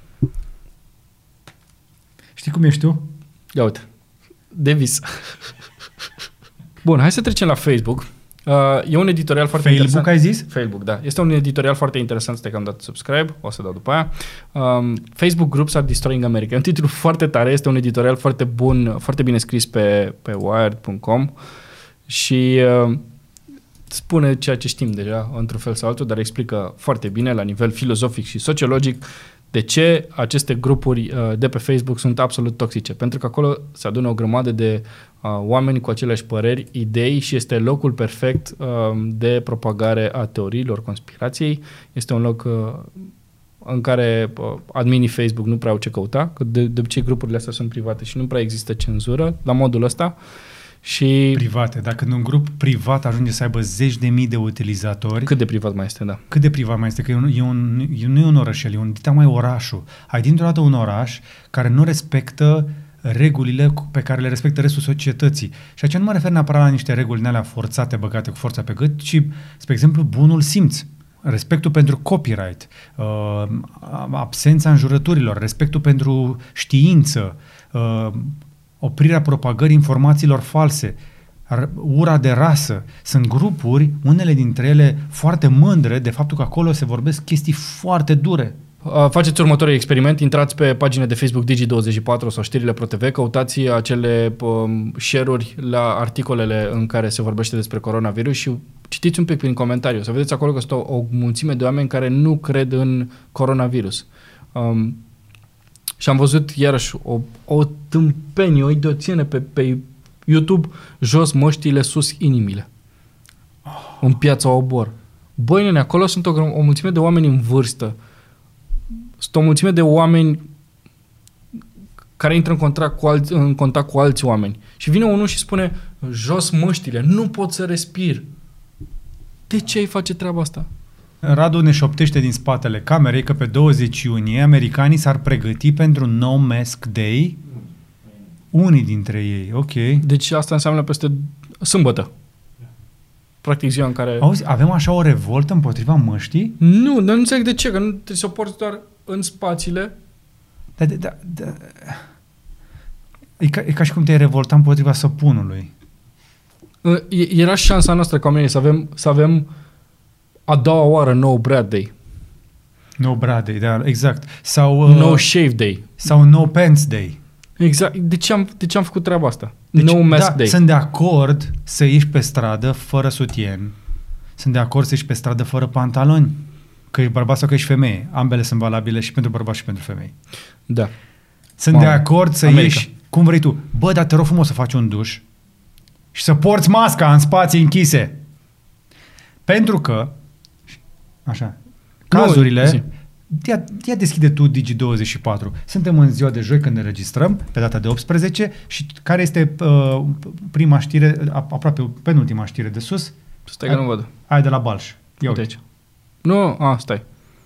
Speaker 1: Știi cum ești tu?
Speaker 2: Ia uite. De vis. Bun, hai să trecem la Facebook. Uh, e un editorial foarte
Speaker 1: Facebook,
Speaker 2: interesant.
Speaker 1: ai zis?
Speaker 2: Facebook, da. Este un editorial foarte interesant. Stai că am dat subscribe, o să dau după aia. Um, Facebook Groups are destroying America. E un titlu foarte tare, este un editorial foarte bun, foarte bine scris pe, pe wired punct com și uh, spune ceea ce știm deja, într-un fel sau altul, dar explică foarte bine, la nivel filozofic și sociologic, de ce aceste grupuri uh, de pe Facebook sunt absolut toxice. Pentru că acolo se adună o grămadă de uh, oameni cu aceleași păreri, idei și este locul perfect uh, de propagare a teoriilor conspirației. Este un loc uh, în care uh, adminii Facebook nu prea au ce căuta, că de, de obicei grupurile astea sunt private și nu prea există cenzură la modul ăsta. Și
Speaker 1: private. Dacă un grup privat ajunge să aibă zeci de mii de utilizatori...
Speaker 2: Cât de privat mai este, da.
Speaker 1: Cât de privat mai este? Că e un, e un, e, nu e un orășel, e un dita mai orașul. Ai dintr-o dată un oraș care nu respectă regulile pe care le respectă restul societății. Și aici nu mă refer neapărat la niște reguli din alea forțate, băgate cu forța pe gât, ci, spre exemplu, bunul simț. Respectul pentru copyright, uh, absența înjurăturilor, respectul pentru știință, uh, oprirea propagării informațiilor false, ura de rasă. Sunt grupuri, unele dintre ele foarte mândre de faptul că acolo se vorbesc chestii foarte dure.
Speaker 2: Faceți următorul experiment, intrați pe pagina de Facebook Digi douăzeci și patru sau știrile ProTV, căutați acele um, share-uri la articolele în care se vorbește despre coronavirus și citiți un pic prin comentariu. Să vedeți acolo că sunt o, o mulțime de oameni care nu cred în coronavirus. Um, și am văzut iarăși o, o tâmpenie, o idioțiune pe, pe YouTube, jos măștile, sus inimile. Oh. În Piața Obor. Băi, nene, acolo sunt o, o mulțime de oameni în vârstă. Sunt o mulțime de oameni care intră în contact cu alți, în contact cu alți oameni. Și vine unul și spune, jos măștile, nu pot să respir. De ce ai face treaba asta?
Speaker 1: Radu ne șoptește din spatele camerei că pe douăzeci iunie americanii s-ar pregăti pentru No Mask Day. Unii dintre ei, ok.
Speaker 2: Deci asta înseamnă peste sâmbătă. Practic ziua în care...
Speaker 1: Auzi, avem așa o revoltă împotriva măștii?
Speaker 2: Nu, nu înțeleg de ce, că nu te suporți doar în spațiile.
Speaker 1: Da, da, da, da. E, ca, e ca și cum te-ai revolta împotriva săpunului.
Speaker 2: Era șansa noastră ca oamenii să avem, să avem a doua oară No Brad Day.
Speaker 1: No Brad Day, da, exact. Sau,
Speaker 2: No uh, Shave Day.
Speaker 1: Sau No Pants Day.
Speaker 2: Exact. De ce am, de ce am făcut treaba asta?
Speaker 1: Deci,
Speaker 2: No Mask
Speaker 1: da,
Speaker 2: Day.
Speaker 1: Sunt de acord să ieși pe stradă fără sutien. Sunt de acord să ieși pe stradă fără pantaloni. Că ești bărbat sau că ești femeie. Ambele sunt valabile și pentru bărbați și pentru femei.
Speaker 2: Da.
Speaker 1: Sunt
Speaker 2: Mamă.
Speaker 1: de acord să America. ieși cum vrei tu. Bă, dar te rog frumos să faci un duș și să porți masca în spații închise. Pentru că, așa, cazurile... Nu, ia, ia deschide tu Digi douăzeci și patru. Suntem în ziua de joi când ne registrăm, pe data de optsprezece, și care este uh, prima știre, aproape penultima știre de sus?
Speaker 2: Stai că nu văd.
Speaker 1: Aia de la Balș. Ia uite.
Speaker 2: Aici. Nu, a, stai.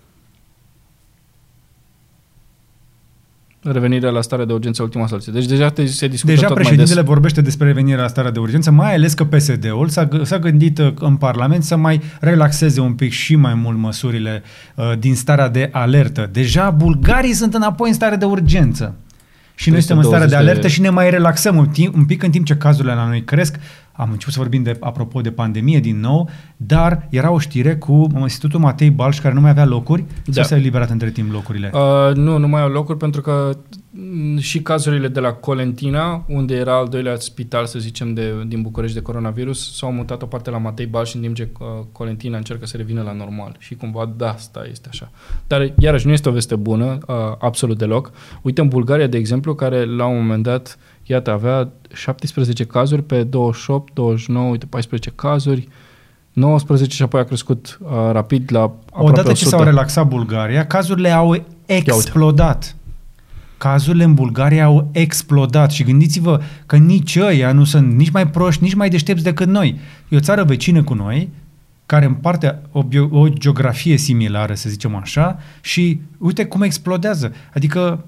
Speaker 2: Revenirea la starea de urgență, ultima soluție. Deci deja te, se discută
Speaker 1: Deja
Speaker 2: tot
Speaker 1: președintele
Speaker 2: mai des.
Speaker 1: vorbește despre revenirea la starea de urgență, mai ales că P S D-ul s-a, s-a gândit în Parlament să mai relaxeze un pic și mai mult măsurile uh, din starea de alertă. Deja bulgarii sunt înapoi în stare de urgență. Și noi suntem în stare de alertă și ne mai relaxăm un, timp, un pic în timp ce cazurile la noi cresc. Am început să vorbim de, apropo de pandemie din nou, dar era o știre cu Institutul Matei Balș care nu mai avea locuri, da. Sau s-a eliberat între timp locurile?
Speaker 2: Uh, nu, nu mai au locuri pentru că și cazurile de la Colentina, unde era al doilea spital, să zicem, de, din București de coronavirus, s-au mutat o parte la Matei Balș în timp ce uh, Colentina încearcă să revină la normal. Și cumva, da, asta este așa. Dar, iarăși, nu este o veste bună, uh, absolut deloc. Uite, în Bulgaria, de exemplu, care la un moment dat, iată, avea șaptesprezece cazuri pe douăzeci și opt, douăzeci și nouă, uite, paisprezece cazuri, nouăsprezece și apoi a crescut uh, rapid la aproape
Speaker 1: Odată
Speaker 2: o sută.
Speaker 1: Ce s-au relaxat Bulgaria, cazurile au explodat. Cazurile în Bulgaria au explodat și gândiți-vă că nici ăia nu sunt nici mai proști, nici mai deștepți decât noi. E o țară vecină cu noi, care împarte o, bio, o geografie similară, să zicem așa, și uite cum explodează. Adică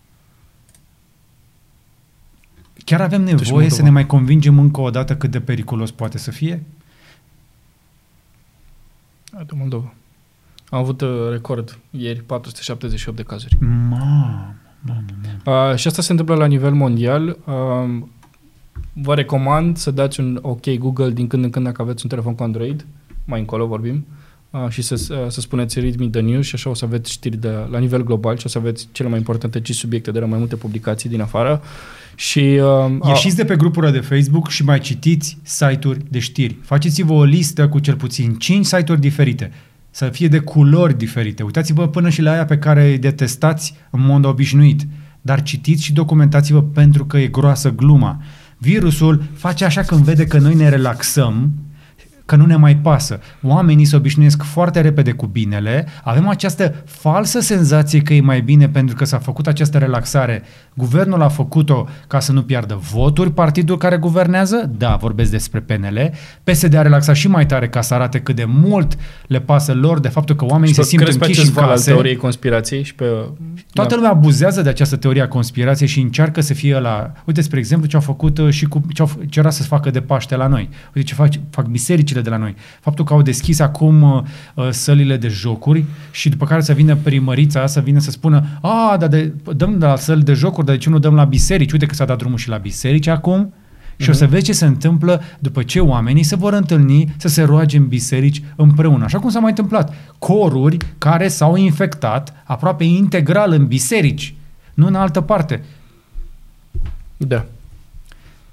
Speaker 1: chiar avem nevoie să ne mai convingem încă o dată cât de periculos poate să fie?
Speaker 2: De Moldova. Am avut uh, record ieri, patru sute șaptezeci și opt de cazuri.
Speaker 1: Mamă, mamă, mamă.
Speaker 2: Uh, și asta se întâmplă la nivel mondial. Uh, vă recomand să dați un OK Google din când în când dacă aveți un telefon cu Android. Mai încolo vorbim. Uh, și să, uh, să spuneți Read Me The News și așa o să aveți știri de, la nivel global și o să aveți cele mai importante cinci subiecte de la mai multe publicații din afară. Și, uh,
Speaker 1: ieșiți de pe grupurile de Facebook și mai citiți site-uri de știri. Faceți-vă o listă cu cel puțin cinci site-uri diferite. Să fie de culori diferite. Uitați-vă până și la aia pe care îi detestați în mod obișnuit. Dar citiți și documentați-vă pentru că e groasă gluma. Virusul face așa când vede că noi ne relaxăm, că nu ne mai pasă. Oamenii se obișnuiesc foarte repede cu binele, avem această falsă senzație că e mai bine pentru că s-a făcut această relaxare. Guvernul a făcut-o ca să nu piardă voturi partidul care guvernează, da, vorbesc despre P N L, P S D a relaxat și mai tare ca să arate cât de mult le pasă lor de faptul că oamenii se simt închiși în case.
Speaker 2: Teoriei conspirației și pe...
Speaker 1: Toată lumea abuzează de această teorie a conspirației și încearcă să fie la... Uite, spre exemplu, ce au făcut și cu ce, au, ce era să se facă de Paște la noi. Uite ce fac, fac bisericile de la noi. Faptul că au deschis acum uh, sălile de jocuri și după care să vină primărița să vină să spună a, dar de, dăm la săli de jocuri, dar de ce nu dăm la biserici? Uite că s-a dat drumul și la biserici acum. Și uh-huh. o să vezi ce se întâmplă după ce oamenii se vor întâlni să se roage în biserici împreună. Așa cum s-a mai întâmplat. Coruri care s-au infectat aproape integral în biserici, nu în altă parte.
Speaker 2: Da.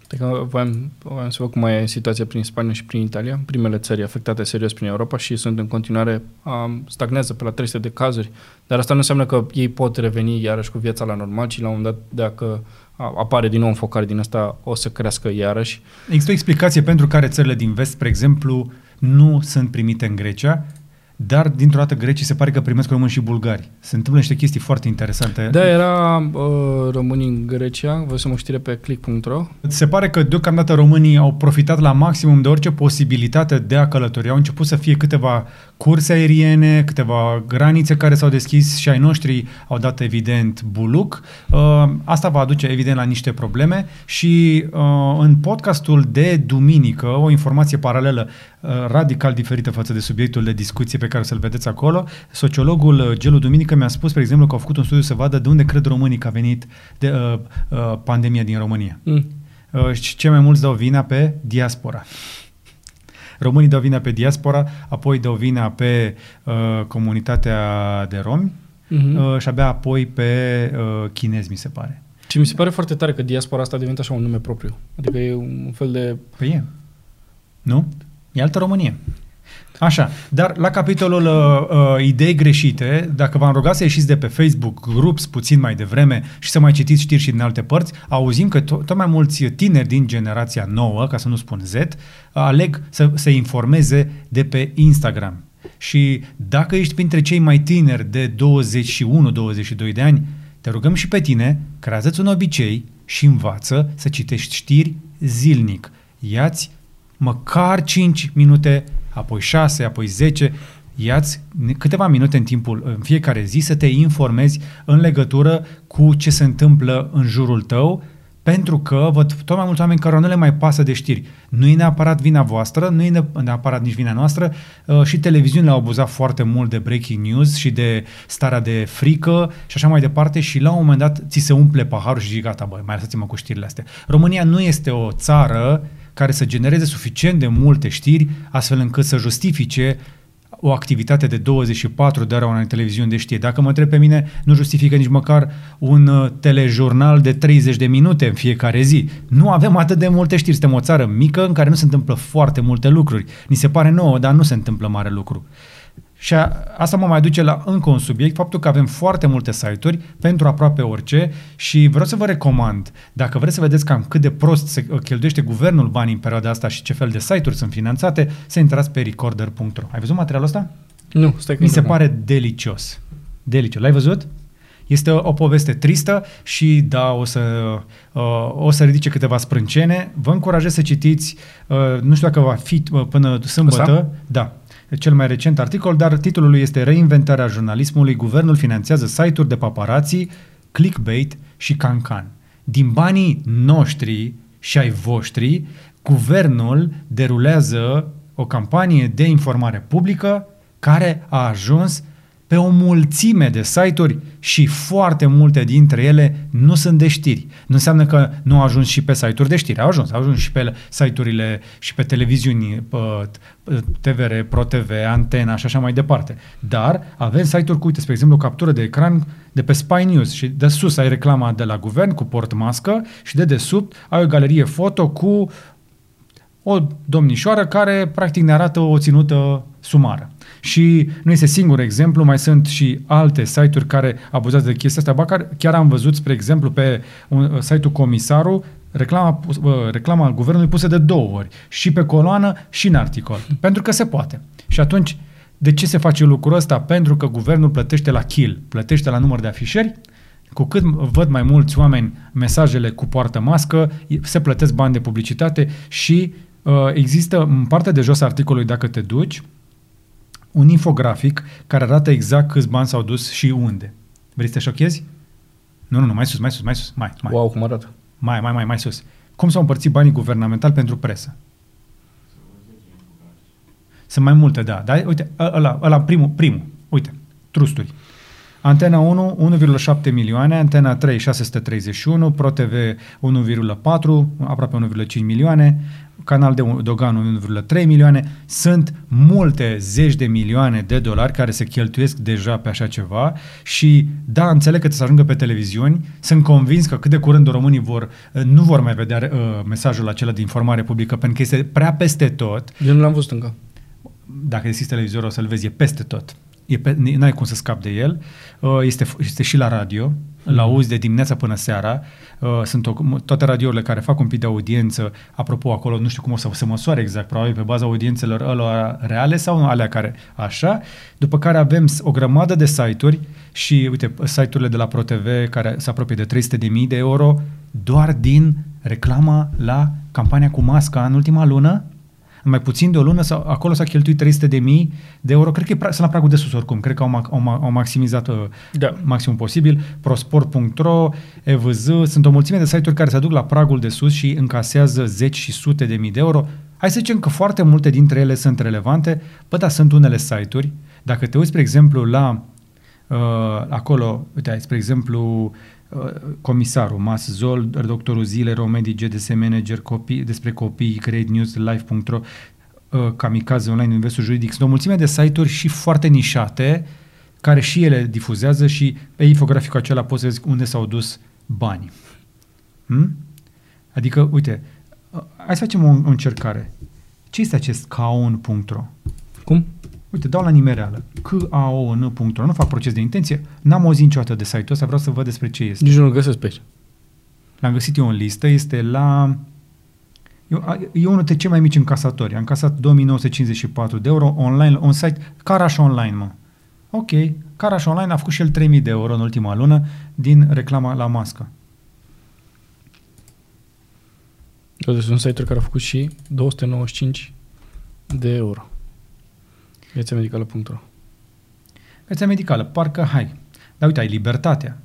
Speaker 2: Adică voiam, voiam să văd cum e situația prin Spania și prin Italia, primele țări afectate serios prin Europa și sunt în continuare, um, stagnează pe la trei sute de cazuri, dar asta nu înseamnă că ei pot reveni iarăși cu viața la normal, ci la un moment dat, dacă apare din nou înfocare din asta, o să crească iarăși.
Speaker 1: Există o explicație pentru care țările din vest, spre exemplu, nu sunt primite în Grecia, dar dintr-o dată grecii se pare că primesc români și bulgari. Se întâmplă niște chestii foarte interesante.
Speaker 2: Da, era uh, românii în Grecia, văzusem o știre pe click punct ro.
Speaker 1: Se pare că deocamdată românii au profitat la maximum de orice posibilitate de a călători. Au început să fie câteva curse aeriene, câteva granițe care s-au deschis și ai noștri au dat evident buluc. Uh, asta va aduce evident la niște probleme și uh, în podcastul de duminică, o informație paralelă uh, radical diferită față de subiectul de discuție pe care o să-l vedeți acolo, sociologul Gelu Duminică mi-a spus, spre exemplu, că au făcut un studiu să vadă de unde cred românii că a venit de, uh, uh, pandemia din România. Mm. Uh, și cei mai mulți dau vina pe diaspora. Românii dau vina pe diaspora, apoi dau vina pe uh, comunitatea de romi mm-hmm. uh, și abia apoi pe uh, chinezi, mi se pare.
Speaker 2: Și mi se pare foarte tare că diaspora asta a devenit așa un nume propriu. Adică e un fel de...
Speaker 1: Păi e. Nu? E altă Românie. Așa, dar la capitolul uh, uh, idei greșite, dacă v-am rugat să ieșiți de pe Facebook groups puțin mai devreme și să mai citiți știri și din alte părți, auzim că to- tot mai mulți tineri din generația nouă, ca să nu spun Z, uh, aleg să se informeze de pe Instagram. Și dacă ești printre cei mai tineri de douăzeci și unu douăzeci și doi de ani, te rugăm și pe tine, creează-ți un obicei și învață să citești știri zilnic. Ia-ți măcar cinci minute, apoi șase, apoi zece, ia-ți câteva minute în timpul, în fiecare zi, să te informezi în legătură cu ce se întâmplă în jurul tău, pentru că văd tot mai mulți oameni care nu le mai pasă de știri. Nu e neapărat vina voastră, nu e neapărat nici vina noastră, uh, și televiziunile au abuzat foarte mult de breaking news și de starea de frică și așa mai departe și la un moment dat ți se umple paharul și zici, gata, băi, mai lăsați-mă cu știrile astea. România nu este o țară care să genereze suficient de multe știri astfel încât să justifice o activitate de douăzeci și patru de ore a unei televiziuni de știri. Dacă mă întreb pe mine, nu justifică nici măcar un uh, telejurnal de treizeci de minute în fiecare zi. Nu avem atât de multe știri. Suntem o țară mică în care nu se întâmplă foarte multe lucruri. Ni se pare nouă, dar nu se întâmplă mare lucru. Și a, asta mă mai duce la încă un subiect, faptul că avem foarte multe site-uri pentru aproape orice și vreau să vă recomand, dacă vreți să vedeți cam cât de prost se cheltuiește guvernul banii în perioada asta și ce fel de site-uri sunt finanțate, să intrați pe recorder punct ro. Ai văzut materialul ăsta?
Speaker 2: Nu, stai că
Speaker 1: mi se pare delicios. Delicios. L-ai văzut? Este o, o poveste tristă și da, o să, uh, o să ridice câteva sprâncene. Vă încurajez să citiți, uh, nu știu dacă va fi uh, până sâmbătă. Asta? Da. Cel mai recent articol, dar titlul lui este Reinventarea jurnalismului, guvernul finanțează site-uri de paparații, clickbait și cancan. Din banii noștri și ai voștri, guvernul derulează o campanie de informare publică care a ajuns pe o mulțime de site-uri și foarte multe dintre ele nu sunt de știri. Nu înseamnă că nu au ajuns și pe site-uri de știri. Au ajuns, au ajuns și pe site-urile și pe televiziuni, pe T V R, Pro T V, Antena și așa mai departe. Dar avem site-uri cu, uite, spre exemplu, captură de ecran de pe Spy News și de sus ai reclama de la guvern cu portmască și de desubt ai o galerie foto cu o domnișoară care practic ne arată o ținută sumară. Și nu este singur exemplu, mai sunt și alte site-uri care abuzează de chestia asta. Ba, care chiar am văzut, spre exemplu, pe un, site-ul Comisarul, reclama, reclama guvernului pusă de două ori, și pe coloană și în articol. Pentru că se poate. Și atunci, de ce se face lucrul ăsta? Pentru că guvernul plătește la kill, plătește la număr de afișeri. Cu cât văd mai mulți oameni mesajele cu poartă mască, se plătesc bani de publicitate și uh, există în partea de jos a articolului, dacă te duci, un infografic care arată exact câți bani s-au dus și unde. Vrei să te șochezi? Nu, nu, nu, mai sus, mai sus, mai sus. Mai, mai.
Speaker 2: Wow, cum arată?
Speaker 1: Mai, mai, mai, mai sus. Cum s-au împărțit banii guvernamentali pentru presă? Sunt mai multe, da. Dar uite, ăla, ăla primul, primul. Uite, trusturi. Antena unu, unu virgulă șapte milioane, Antena trei, șase sute treizeci și unu, ProTV unu virgulă patru, aproape unu virgulă cinci milioane, Canal de Dogan unu virgulă trei milioane. Sunt multe zeci de milioane de dolari care se cheltuiesc deja pe așa ceva și da, înțeleg că să ajungă pe televiziuni. Sunt convins că cât de curând românii vor, nu vor mai vedea uh, mesajul acela de informare publică, pentru că este prea peste tot.
Speaker 2: Eu nu l-am văzut încă.
Speaker 1: Dacă deschizi televizorul o să-l vezi, e peste tot. E pe, n-ai cum să scapi de el. Uh, este, este și la radio, mm. l-auzi de dimineața până seara. Uh, sunt o, toate radiourile care fac un pic de audiență, apropo, acolo nu știu cum o să se măsoare exact, probabil pe baza audiențelor alea reale sau alea care așa. După care avem o grămadă de site-uri și, uite, site-urile de la ProTV care se apropie de trei sute de mii de euro doar din reclama la campania cu masca în ultima lună. Mai puțin de o lună, sau, acolo s-a cheltuit trei sute de mii de euro, cred că e, sunt la pragul de sus oricum, cred că au, au, au maximizat da. maximum posibil, prosport punct ro, E V Z, sunt o mulțime de site-uri care se aduc la pragul de sus și încasează zeci și sute de mii de euro. Hai să zicem că foarte multe dintre ele sunt relevante, bă, dar sunt unele site-uri, dacă te uiți, spre exemplu, la uh, acolo, uite, spre exemplu, Comisarul, Mas Zol, Doctorul Zile, Romedi, G D S Manager, copii, despre copii, Create News, Live punct ro, Kamikaze Online, Investul Juridic. Sunt o mulțime de site-uri și foarte nișate, care și ele difuzează și pe infograficul acela poți să vezi unde s-au dus banii. Hmm? Adică, uite, hai să facem o, o încercare. Ce este acest kaon punct ro?
Speaker 2: Cum?
Speaker 1: Uite, dau la nimereală. k a o n punct ro. Nu fac proces de intenție. N-am auzit niciodată de site-ul ăsta, vreau să văd despre ce este.
Speaker 2: Nici nu-l găsesc pe aici.
Speaker 1: L-am găsit eu în listă, este la... E unul dintre cei mai mici încasatori. A încasat două mii nouă sute cincizeci și patru de euro online, on site, Caraș Online, mă. Ok, Caraș Online a făcut și el trei mii de euro în ultima lună din reclama la mască.
Speaker 2: Deci sunt site-uri care au făcut și două sute nouăzeci și cinci de euro. Viața medicală punct ro.
Speaker 1: Viața medicală, parcă hai. Dar uite, ai Libertatea.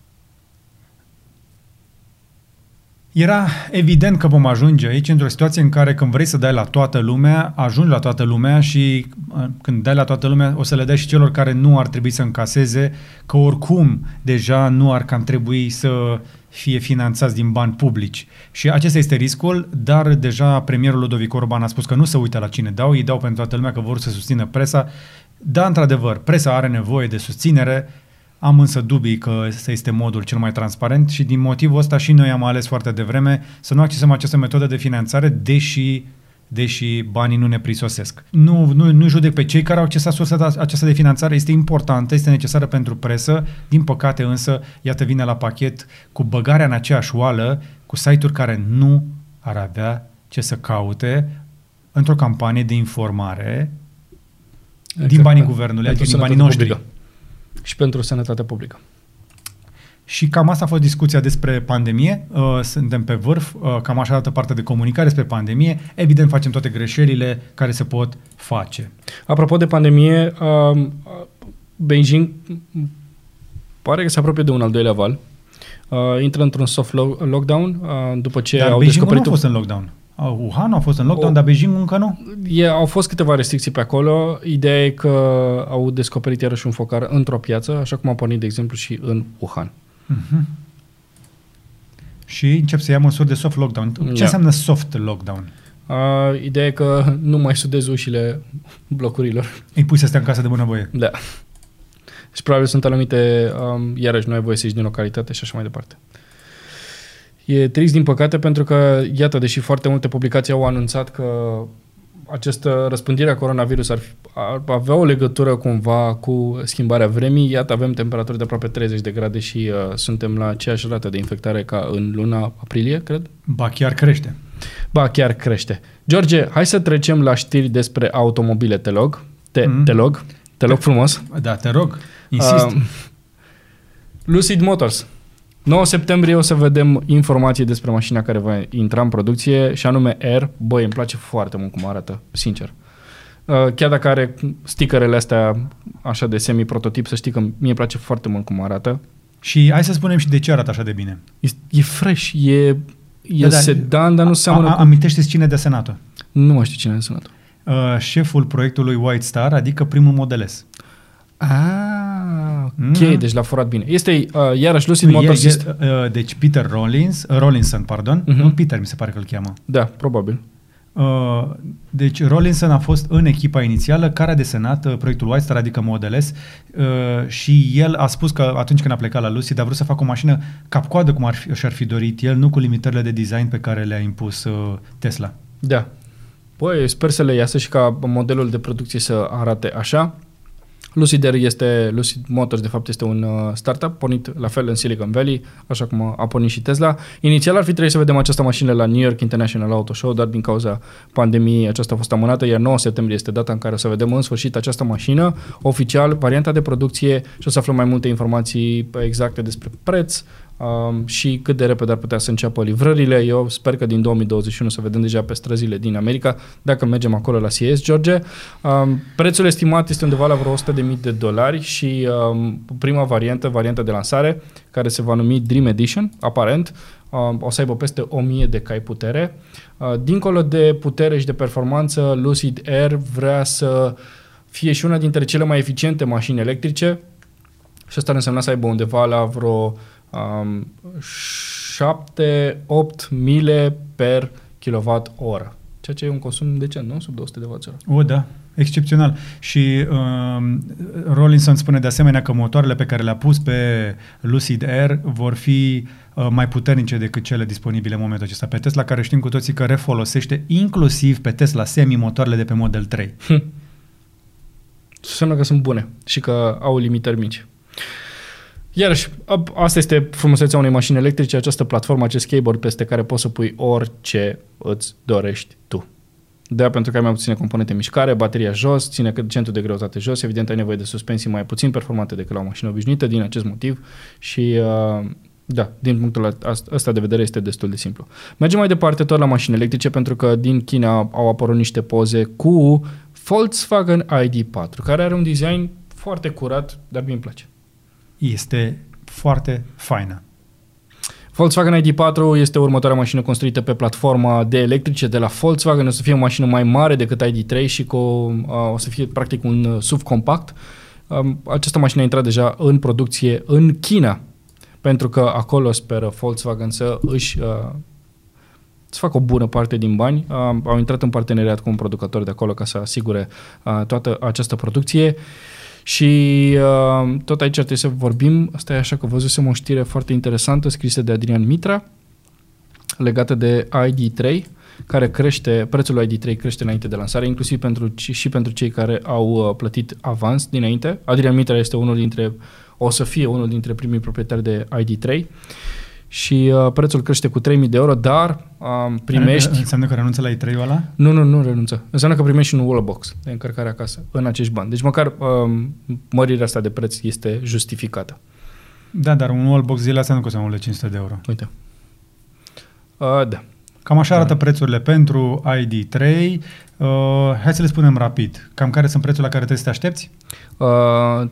Speaker 1: Era evident că vom ajunge aici într-o situație în care când vrei să dai la toată lumea, ajungi la toată lumea și când dai la toată lumea o să le dai și celor care nu ar trebui să încaseze, că oricum deja nu ar cam trebui să fie finanțați din bani publici. Și acesta este riscul, dar deja premierul Ludovic Orban a spus că nu se uită la cine dau, îi dau pentru toată lumea, că vor să susțină presa. Da, într-adevăr, presa are nevoie de susținere, am însă dubii că ăsta este modul cel mai transparent și din motivul ăsta și noi am ales foarte devreme să nu accesăm această metodă de finanțare, deși, deși banii nu ne prisosesc. Nu, nu, nu judec pe cei care au accesat sursa aceasta de finanțare, este importantă, este necesară pentru presă, din păcate însă, iată, vine la pachet cu băgarea în aceeași oală cu site-uri care nu ar avea ce să caute într-o campanie de informare exact, din banii guvernului, adică din banii noștri. Publică.
Speaker 2: Și pentru sănătatea publică.
Speaker 1: Și cam asta a fost discuția despre pandemie. Uh, suntem pe vârf, uh, cam așa dată partea de comunicare despre pandemie. Evident, facem toate greșelile care se pot face.
Speaker 2: Apropo de pandemie, uh, Beijing pare că se apropie de un al doilea val. Uh, intră într-un soft lo- lockdown uh, după ce
Speaker 1: dar
Speaker 2: au
Speaker 1: Beijing
Speaker 2: descoperit...
Speaker 1: nu a fost în lockdown. Wuhan a fost în lockdown, o, dar Beijing încă nu?
Speaker 2: E, au fost câteva restricții pe acolo. Ideea e că au descoperit iarăși un focar într-o piață, așa cum a pornit, de exemplu, și în Wuhan. Uh-huh.
Speaker 1: Și încep să ia măsuri de soft lockdown. Ce
Speaker 2: da.
Speaker 1: înseamnă soft lockdown?
Speaker 2: Uh, ideea e că nu mai sudezi ușile blocurilor.
Speaker 1: Îi pui să stea în casă de bunăvoie.
Speaker 2: Da. Și probabil sunt anumite, um, iarăși nu ai voie să ieși din localitate și așa mai departe. E trist, din păcate, pentru că, iată, deși foarte multe publicații au anunțat că această răspândire a coronavirus ar, fi, ar avea o legătură cumva cu schimbarea vremii, iată, avem temperaturi de aproape treizeci de grade și uh, suntem la aceeași rată de infectare ca în luna aprilie, cred?
Speaker 1: Ba, chiar crește.
Speaker 2: Ba, chiar crește. George, hai să trecem la știri despre automobile, te rog. Te, mm. te rog. Te rog frumos.
Speaker 1: Da, te rog. Insist. Uh,
Speaker 2: Lucid Motors. nouă septembrie o să vedem informații despre mașina care va intra în producție și anume Air. Băi, îmi place foarte mult cum arată, sincer. Chiar dacă are stickerele astea așa de semi-prototip, să știi că mie îmi place foarte mult cum arată.
Speaker 1: Și hai să spunem și de ce arată așa de bine.
Speaker 2: E, e fresh, e, e da, sedan, dar nu seamănă cu...
Speaker 1: Amintește-ți cine a desenat-o?
Speaker 2: Nu mai știu cine a desenat-o.
Speaker 1: Uh, șeful proiectului White Star, adică primul Model S.
Speaker 2: Ah, ok, mm-hmm. deci l-a furat bine. Este uh, iarăși Lucid Motors System.
Speaker 1: Uh, deci Peter Rollins, uh, Rollinson, pardon, uh-huh. nu Peter mi se pare că îl cheamă.
Speaker 2: Da, probabil.
Speaker 1: Uh, deci Rollinson a fost în echipa inițială care a desenat uh, proiectul White Star, adică Model S, uh, și el a spus că atunci când a plecat la Lucid a vrut să facă o mașină cap-coadă cum ar fi, și-ar fi dorit el, nu cu limitările de design pe care le-a impus uh, Tesla.
Speaker 2: Da. Păi sper să le iasă și ca modelul de producție să arate așa. Lucid Air este, Lucid Motors de fapt este un uh, startup pornit la fel în Silicon Valley, așa cum a pornit și Tesla. Inițial ar fi trebuit să vedem această mașină la New York International Auto Show, dar din cauza pandemiei aceasta a fost amânată, iar nouă septembrie este data în care o să vedem în sfârșit această mașină, oficial, varianta de producție, și o să aflăm mai multe informații exacte despre preț, Um, și cât de repede ar putea să înceapă livrările. Eu sper că din două mii douăzeci și unu să vedem deja pe străzile din America, dacă mergem acolo la C E S, George. Um, prețul estimat este undeva la vreo o sută de mii de dolari și um, prima variantă, varianta de lansare, care se va numi Dream Edition, aparent, um, o să aibă peste o mie de cai putere. Uh, dincolo de putere și de performanță, Lucid Air vrea să fie și una dintre cele mai eficiente mașini electrice și asta ar însemna să aibă undeva la vreo Um, șapte opt mile per kilowatt-oră, ceea ce e un consum decent, nu? Sub două sute de watt-oră.
Speaker 1: O, da, excepțional. Și um, Rollinson spune de asemenea că motoarele pe care le-a pus pe Lucid Air vor fi uh, mai puternice decât cele disponibile în momentul acesta pe Tesla, care știm cu toții că refolosește inclusiv pe Tesla Semi motoarele de pe Model trei. Hm.
Speaker 2: Înseamnă că sunt bune și că au limitări mici. Iarăși, asta este frumusețea unei mașini electrice, această platformă, acest skateboard peste care poți să pui orice îți dorești tu. De-aia pentru că ai mai puține componente mișcare, bateria jos, ține centru de greutate jos, evident ai nevoie de suspensii mai puțin performante decât la o mașină obișnuită din acest motiv și uh, da, din punctul ăsta de vedere este destul de simplu. Mergem mai departe tot la mașini electrice pentru că din China au apărut niște poze cu Volkswagen I D patru, care are un design foarte curat, dar mie îmi place.
Speaker 1: Este foarte faină.
Speaker 2: Volkswagen I D patru este următoarea mașină construită pe platforma de electrice de la Volkswagen. O să fie o mașină mai mare decât I D trei și cu, uh, o să fie practic un S U V compact. Um, această mașină a intrat deja în producție în China, pentru că acolo speră Volkswagen să își uh, să facă o bună parte din bani. Uh, au intrat în parteneriat cu un producător de acolo ca să asigure uh, toată această producție. Și uh, tot aici trebuie să vorbim, asta e așa că văzusem o știre foarte interesantă scrisă de Adrian Mitra legată de I D trei, care crește, prețul I D trei crește înainte de lansare, inclusiv pentru, și pentru cei care au uh, plătit avans dinainte. Adrian Mitra este unul dintre, o să fie unul dintre primii proprietari de I D trei și uh, prețul crește cu trei mii de euro, dar uh, primești...
Speaker 1: Înseamnă că renunță la I trei-ul ăla?
Speaker 2: Nu, nu, nu renunță. Înseamnă că primești un wallbox de încărcare acasă în acești bani. Deci măcar uh, mărirea asta de preț este justificată.
Speaker 1: Da, dar un wallbox zilele astea nu costă mai mult de cinci sute de euro.
Speaker 2: Uite. Uh, da.
Speaker 1: Cam așa arată prețurile pentru I D trei. Uh, hai să le spunem rapid. Cam care sunt prețurile la care trebuie să te aștepți?
Speaker 2: Uh,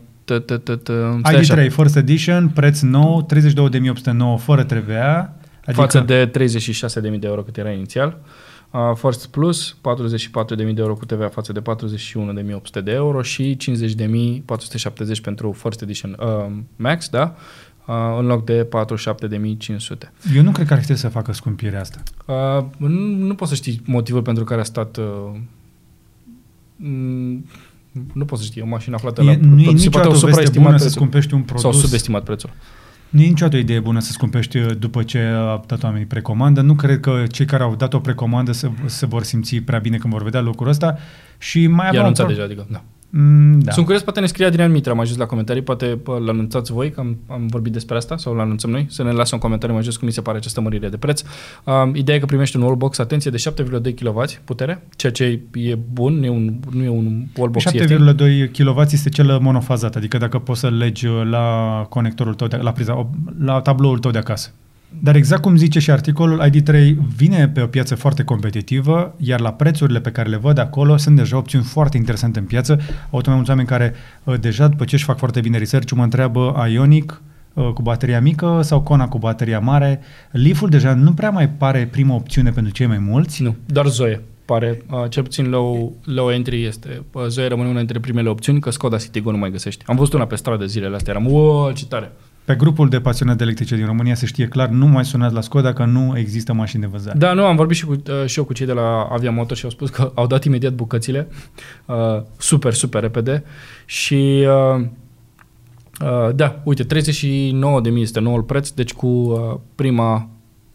Speaker 1: I D trei First Edition, preț nou, treizeci și două de mii opt sute nouă fără T V A.
Speaker 2: Adică față de treizeci și șase de mii de euro cât era inițial. Uh, First Plus, patruzeci și patru de mii de euro cu T V A față de patruzeci și unu de mii opt sute de euro și cincizeci de mii patru sute șaptezeci pentru First Edition uh, Max, da? Uh, în loc de patruzeci și șapte de mii cinci sute.
Speaker 1: Eu nu cred că ar trebui să facă scumpirea asta.
Speaker 2: Uh, nu, nu poți să știi motivul pentru care a stat... Uh, m- Nu poți să știi, o mașină aflată
Speaker 1: e,
Speaker 2: la...
Speaker 1: Nu e niciodată o veste bună să scumpești un produs...
Speaker 2: Sau subestimat prețul.
Speaker 1: Nu e niciodată o idee bună să scumpești după ce a dat oamenii precomandă. Nu cred că cei care au dat o precomandă se, se vor simți prea bine când vor vedea lucrul ăsta. Și mai
Speaker 2: avem... I-a anunțat deja, adică, da.
Speaker 1: Mm, da.
Speaker 2: Sunt curios, poate ne scrie Adrian Mitra mai jos la comentarii, poate l-anunțați voi, că am, am vorbit despre asta, sau l-anunțăm noi, să ne lasă un comentariu mai jos cum mi se pare această mărire de preț. Um, ideea e că primești un wallbox, atenție, de șapte virgulă doi kilowați putere, ceea ce e bun, nu e un, nu e un wallbox
Speaker 1: șapte virgulă doi kilowați este cel monofazat, adică dacă poți să-l legi la conectorul tău, de, la priza, la tabloul tău de acasă. Dar exact cum zice și articolul, I D trei vine pe o piață foarte competitivă, iar la prețurile pe care le văd acolo sunt deja opțiuni foarte interesante în piață. Au mai mulți oameni care uh, deja, după ce își fac foarte bine research, mă întreabă Ioniq uh, cu bateria mică sau Kona cu bateria mare. Leaf-ul deja nu prea mai pare prima opțiune pentru cei mai mulți.
Speaker 2: Nu, doar Zoe. Pare, uh, cel puțin low, low entry este. Uh, Zoe rămâne una dintre primele opțiuni, că Skoda Citigo nu mai găsești. Am văzut una pe stradă zilele astea, eram, wow, ce tare!
Speaker 1: Pe grupul de pasionați de electrice din România se știe clar, nu mai sunați la Skoda că nu există mașini de vânzare.
Speaker 2: Da, nu, am vorbit și, cu, uh, și eu cu cei de la Avia Motor și au spus că au dat imediat bucățile, uh, super, super repede și uh, uh, da, uite, treizeci și nouă de mii este noul preț, deci cu uh, prima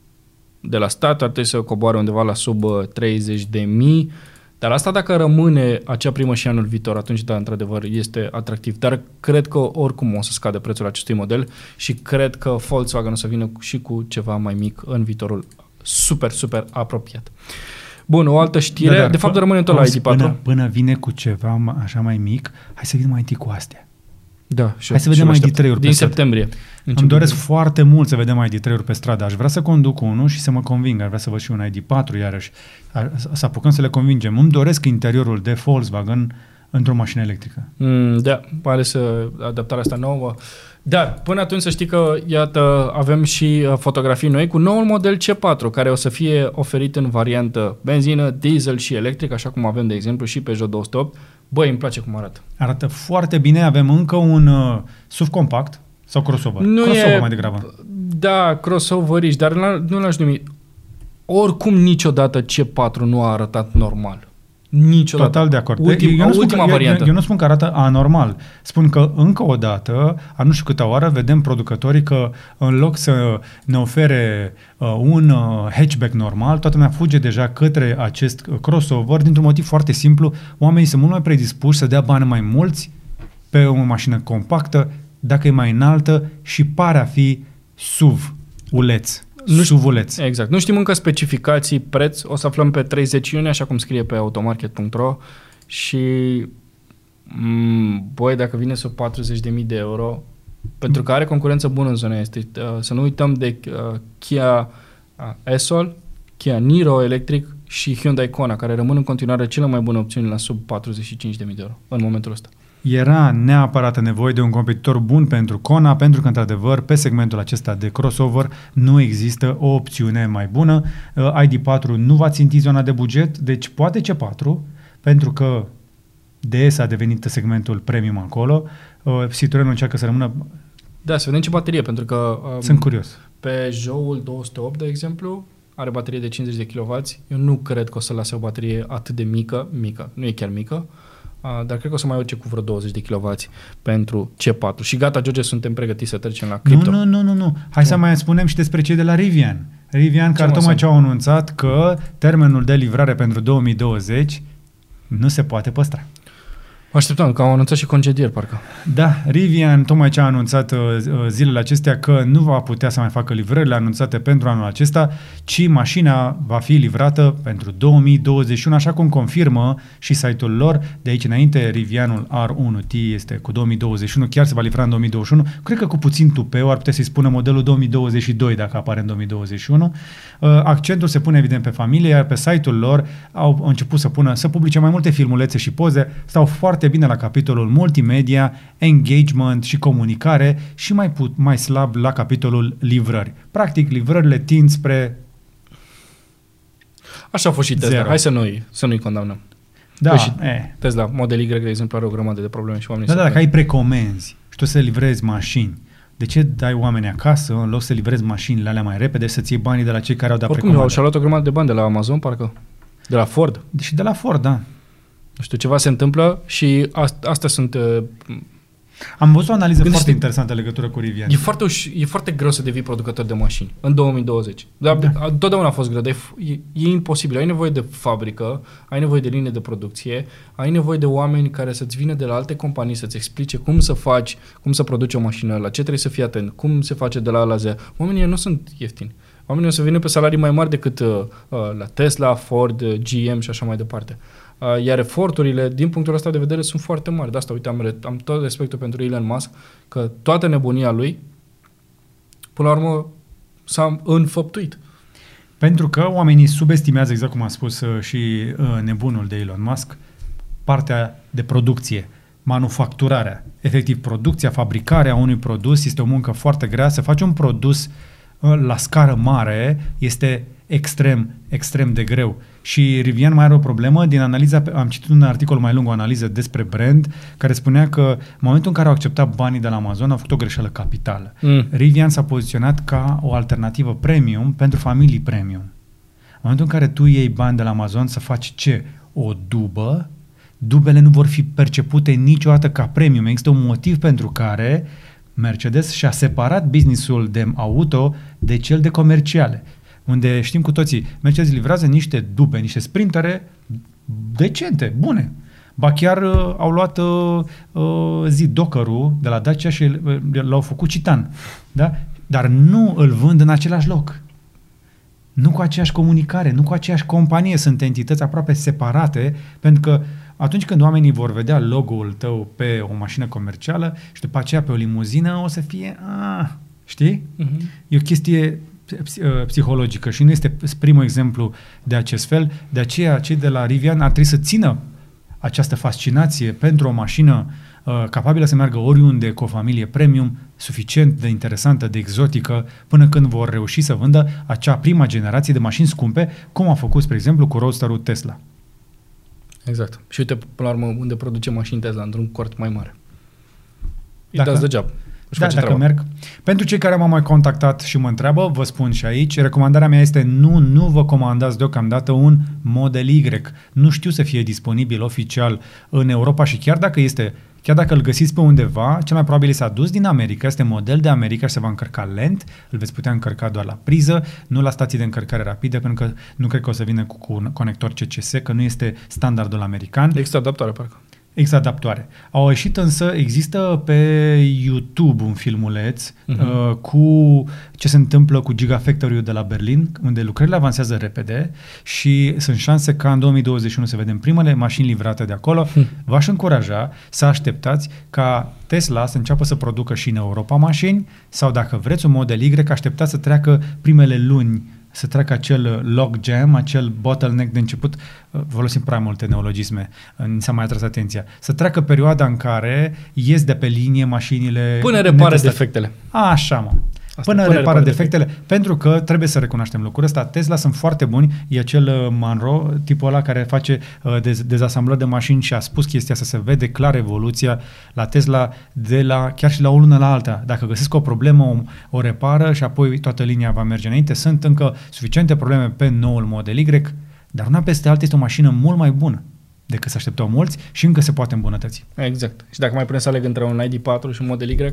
Speaker 2: de la stat ar trebui să coboare undeva la sub uh, treizeci de mii. Dar asta dacă rămâne acea primă și anul viitor, atunci da, într-adevăr, este atractiv. Dar cred că oricum o să scade prețul acestui model și cred că Volkswagen o să vină și cu ceva mai mic în viitorul super, super apropiat. Bun, o altă știre, da, de fapt p- rămâne tot la I D patru.
Speaker 1: Până, până vine cu ceva așa mai mic, hai să vedem mai întâi cu astea.
Speaker 2: Da, și
Speaker 1: hai să vedem I D trei-uri
Speaker 2: din septembrie.
Speaker 1: Îmi doresc foarte mult să vedem I D trei-uri pe stradă. Aș vrea să conduc unul și să mă conving. Aș vrea să văd și un I D patru iarăși. Să apucăm să le convingem. Îmi doresc interiorul de Volkswagen într-o mașină electrică.
Speaker 2: Mm, da, mai ales adaptarea asta nouă. Dar până atunci să știi că, iată, avem și fotografii noi cu noul model C patru, care o să fie oferit în variantă benzină, diesel și electric, așa cum avem, de exemplu, și Peugeot două sute opt. Băi, îmi place cum arată.
Speaker 1: Arată foarte bine. Avem încă un uh, S U V compact sau crossover?
Speaker 2: Nu
Speaker 1: crossover
Speaker 2: e,
Speaker 1: mai degrabă.
Speaker 2: Da, crossover-iș, dar nu l-aș numi. Oricum niciodată C patru nu a arătat normal. Niciodată.
Speaker 1: Total de acord.
Speaker 2: Ultim,
Speaker 1: eu, nu
Speaker 2: ultima
Speaker 1: că,
Speaker 2: variantă.
Speaker 1: Eu, eu nu spun că arată anormal. Spun că încă o dată, a nu știu câte oară, vedem producătorii că în loc să ne ofere uh, un uh, hatchback normal, toată lumea fuge deja către acest crossover dintr-un motiv foarte simplu. Oamenii sunt mult mai predispuși să dea bani mai mulți pe o mașină compactă dacă e mai înaltă și pare a fi S U V-uleț. Nu S U V-uleț.
Speaker 2: Exact. Nu știm încă specificații, preț. O să aflăm pe treizeci iunie, așa cum scrie pe automarket punct ro și m- băi, dacă vine sub patruzeci de mii de euro, pentru că are concurență bună în zona este. Uh, să nu uităm de uh, Kia uh, e-Soul, Kia Niro electric și Hyundai Kona, care rămân în continuare cele mai bune opțiuni la sub patruzeci și cinci de mii de euro în momentul ăsta.
Speaker 1: Era neapărat nevoie de un competitor bun pentru Kona, pentru că, într-adevăr, pe segmentul acesta de crossover nu există o opțiune mai bună. Uh, I D patru nu va ținti zona de buget, deci poate C patru, pentru că D S a devenit segmentul premium acolo. Uh, Citroen încearcă să rămână...
Speaker 2: Da, să vedem ce baterie, pentru că... Um,
Speaker 1: Sunt curios.
Speaker 2: Pe Peugeot două sute opt, de exemplu, are baterie de cincizeci de kilowați. Eu nu cred că o să lase o baterie atât de mică, mică, nu e chiar mică, Uh, dar cred că o să mai urce cu vreo douăzeci de kilowați pentru C patru. Și gata, George, suntem pregătiți să trecem la cripto.
Speaker 1: Nu, nu, nu, nu. Hai să mai spunem și despre cei de la Rivian. Rivian, care tocmai ce au anunțat că termenul de livrare pentru două mii douăzeci nu se poate păstra.
Speaker 2: Așteptăm, că au anunțat și concedieri, parcă.
Speaker 1: Da, Rivian tocmai ce a anunțat uh, zilele acestea că nu va putea să mai facă livrările anunțate pentru anul acesta, ci mașina va fi livrată pentru două mii douăzeci și unu, așa cum confirmă și site-ul lor. De aici înainte, Rivianul R unu T este cu două mii douăzeci și unu, chiar se va livra în două mii douăzeci și unu. Cred că cu puțin tupeu, ar putea să-i spună modelul două mii douăzeci și doi dacă apare în două mii douăzeci și unu. Uh, accentul se pune evident pe familie, iar pe site-ul lor au început să pună, să publice mai multe filmulețe și poze, stau foarte bine la capitolul multimedia, engagement și comunicare și mai, put, mai slab la capitolul livrări. Practic, livrările tind spre
Speaker 2: Așa a fost și Tesla. Zero. Hai să nu-i, să nu-i condamnăm.
Speaker 1: Da,
Speaker 2: păi și
Speaker 1: e.
Speaker 2: Tesla, Model Y, de exemplu, are o grămadă de probleme și oamenii...
Speaker 1: Da, da, dacă ai precomenzi și tu să livrezi mașini, de ce dai oameni acasă în loc să livrezi mașinile alea mai repede și să-ți iei banii de la cei care au dat
Speaker 2: Oricum,
Speaker 1: precomandă?
Speaker 2: și-au luat o grămadă de bani de la Amazon, parcă. De la Ford.
Speaker 1: Și de la Ford, da.
Speaker 2: Nu știu, ceva se întâmplă și asta, astea sunt... Uh,
Speaker 1: Am văzut o analiză
Speaker 2: Gândește,
Speaker 1: foarte interesantă în legătură cu Rivian.
Speaker 2: E foarte, uș- e foarte greu să devii producător de mașini în două mii douăzeci. Dar da. Totdeauna a fost greu, dar e, e, e imposibil. Ai nevoie de fabrică, ai nevoie de linie de producție, ai nevoie de oameni care să-ți vină de la alte companii să-ți explice cum să faci, cum să produci o mașină, la ce trebuie să fii atent, cum se face de la A la Z. Oamenii nu sunt ieftini. Oamenii o să vină pe salarii mai mari decât uh, la Tesla, Ford, G M și așa mai departe. Uh, iar eforturile, din punctul ăsta de vedere, sunt foarte mari. De asta, uite, am, re- am tot respectul pentru Elon Musk, că toată nebunia lui, până la urmă, s-a înfăptuit.
Speaker 1: Pentru că oamenii subestimează, exact cum a spus uh, și uh, nebunul de Elon Musk, partea de producție, manufacturarea. Efectiv, producția, fabricarea unui produs este o muncă foarte grea. Să faci un produs uh, la scară mare este extrem, extrem de greu. Și Rivian mai are o problemă din analiza, am citit un articol mai lung, o analiză despre brand, care spunea că în momentul în care au acceptat banii de la Amazon, au făcut o greșeală capitală. Mm. Rivian s-a poziționat ca o alternativă premium pentru familii premium. În momentul în care tu iei bani de la Amazon să faci ce? O dubă, dubele nu vor fi percepute niciodată ca premium. Există un motiv pentru care Mercedes și-a separat businessul de auto de cel de comerciale, unde știm cu toții, Mercedes livrează niște dube, niște sprintere decente, bune. Ba chiar uh, au luat uh, uh, zi Dockerul de la Dacia și uh, l-au făcut Citan. Da? Dar nu îl vând în același loc. Nu cu aceeași comunicare, nu cu aceeași companie. Sunt entități aproape separate, pentru că atunci când oamenii vor vedea logo-ul tău pe o mașină comercială și după aceea pe o limuzină, o să fie, ah, știi? Uh-huh. E o chestie psihologică și nu este primul exemplu de acest fel. De aceea, cei de la Rivian ar trebui să țină această fascinație pentru o mașină uh, capabilă să meargă oriunde cu o familie premium, suficient de interesantă, de exotică, până când vor reuși să vândă acea prima generație de mașini scumpe, cum a făcut, spre exemplu, cu Roadster-ul Tesla.
Speaker 2: Exact. Și uite, până la urmă, unde produce mașini Tesla, într-un cort mai mare. It
Speaker 1: Dacă,
Speaker 2: does the job.
Speaker 1: Da, dacă treaba. merg. Pentru cei care m-au mai contactat și mă întreabă, vă spun și aici, recomandarea mea este nu, nu vă comandați deocamdată un Model Y. Nu știu să fie disponibil oficial în Europa și chiar dacă este, chiar dacă îl găsiți pe undeva, cel mai probabil s-a dus din America, este model de America și se va încărca lent, îl veți putea încărca doar la priză, nu la stații de încărcare rapide, pentru că nu cred că o să vină cu, cu conector C C S, că nu este standardul american.
Speaker 2: Există adaptare, parcă.
Speaker 1: Există adaptoare. Au ieșit însă, există pe YouTube un filmuleț uh-huh. uh, cu ce se întâmplă cu Gigafactory-ul de la Berlin, unde lucrările avansează repede și sunt șanse ca în două mii douăzeci și unu să vedem primele mașini livrate de acolo. Hmm. V-aș încuraja să așteptați ca Tesla să înceapă să producă și în Europa mașini sau dacă vreți un Model Y, așteptați să treacă primele luni, să treacă acel logjam, acel bottleneck de început, folosim prea multe neologisme, ni s-a mai atras atenția, să treacă perioada în care ies de pe linie mașinile...
Speaker 2: Până repară defectele.
Speaker 1: Așa, mă. Asta, până, până repară defectele, defecte. Pentru că trebuie să recunoaștem lucrul ăsta. Tesla sunt foarte buni, e acel uh, Munro, tipul ăla care face uh, dez, dezasamblări de mașini și a spus chestia asta, se vede clar evoluția la Tesla de la, chiar și la o lună la alta. Dacă găsesc o problemă, o, o repară și apoi toată linia va merge înainte. Sunt încă suficiente probleme pe noul Model Y, dar una peste alta este o mașină mult mai bună decât se așteptau mulți și încă se poate îmbunătăți.
Speaker 2: Exact. Și dacă mai punem să aleg între un I D patru și un Model Y?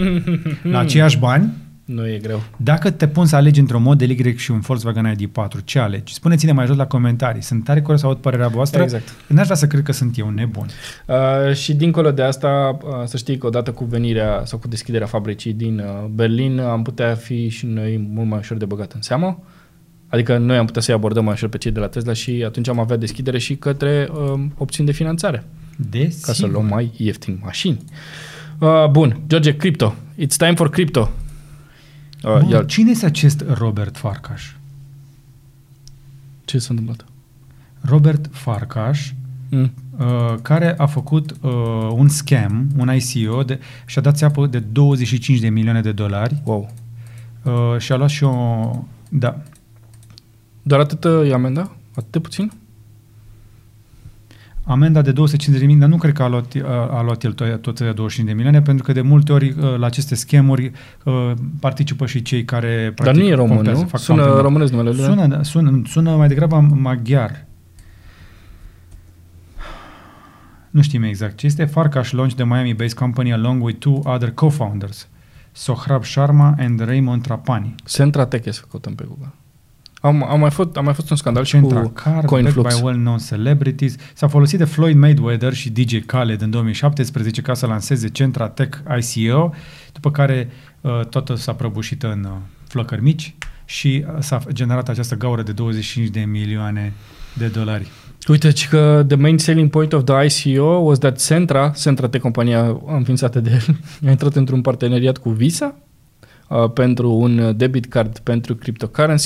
Speaker 1: La aceiași bani?
Speaker 2: Nu e greu.
Speaker 1: Dacă te pun să alegi între un Model Y și un Volkswagen I D patru, ce alegi? Spuneți-ne mai jos la comentarii. Sunt tare curios să aud părerea voastră.
Speaker 2: Exact.
Speaker 1: N-aș vrea să cred că sunt eu nebun.
Speaker 2: Uh, și dincolo de asta, uh, să știi că odată cu venirea sau cu deschiderea fabricii din uh, Berlin, am putea fi și noi mult mai ușor de băgat în seamă. Adică noi am putea să-i abordăm mai ușor pe cei de la Tesla și atunci am avea deschidere și către uh, opțiuni de finanțare.
Speaker 1: Desigur.
Speaker 2: Ca să luăm mai ieftin mașini. Uh, bun, George, crypto. It's time for crypto.
Speaker 1: Uh, Bun, cine este acest Robert Farkas?
Speaker 2: Ce s-a întâmplat?
Speaker 1: Robert Farkas, mm. uh, care a făcut uh, un scam, un I C O de, și-a dat țeapă de douăzeci și cinci de milioane de dolari.
Speaker 2: Wow.
Speaker 1: Uh, și a luat și o... Da.
Speaker 2: Doar atât e amenda? Atât de puțin?
Speaker 1: Amenda de două sute cincizeci de mii, dar nu cred că a luat, a, a luat el tot, tot douăzeci și cinci de milioane, pentru că de multe ori la aceste schemuri participă și cei care...
Speaker 2: Dar nu e român, nu? Sună românesc numele lui?
Speaker 1: Sună, sună, sună mai degrabă maghiar. Nu știm exact ce este. Farkas launched the Miami-based company along with two other co-founders, Sohrab Sharma and Raymond Trapani.
Speaker 2: Centratech este căutăm pe Google. Am, am, mai fost, am mai fost un scandal
Speaker 1: Centra
Speaker 2: și cu
Speaker 1: Car,
Speaker 2: CoinFlux.
Speaker 1: By well-known celebrities. S-a folosit de Floyd Mayweather și D J Khaled în două mii șaptesprezece ca să lanseze Centratech I C O, după care uh, totul s-a prăbușit în uh, flăcări mici și uh, s-a generat această gaură de douăzeci și cinci de milioane de dolari.
Speaker 2: Uite, că the main selling point of the I C O was that Centra, Centratech, compania înființată de el, a intrat într-un parteneriat cu Visa uh, pentru un debit card pentru cryptocurrency.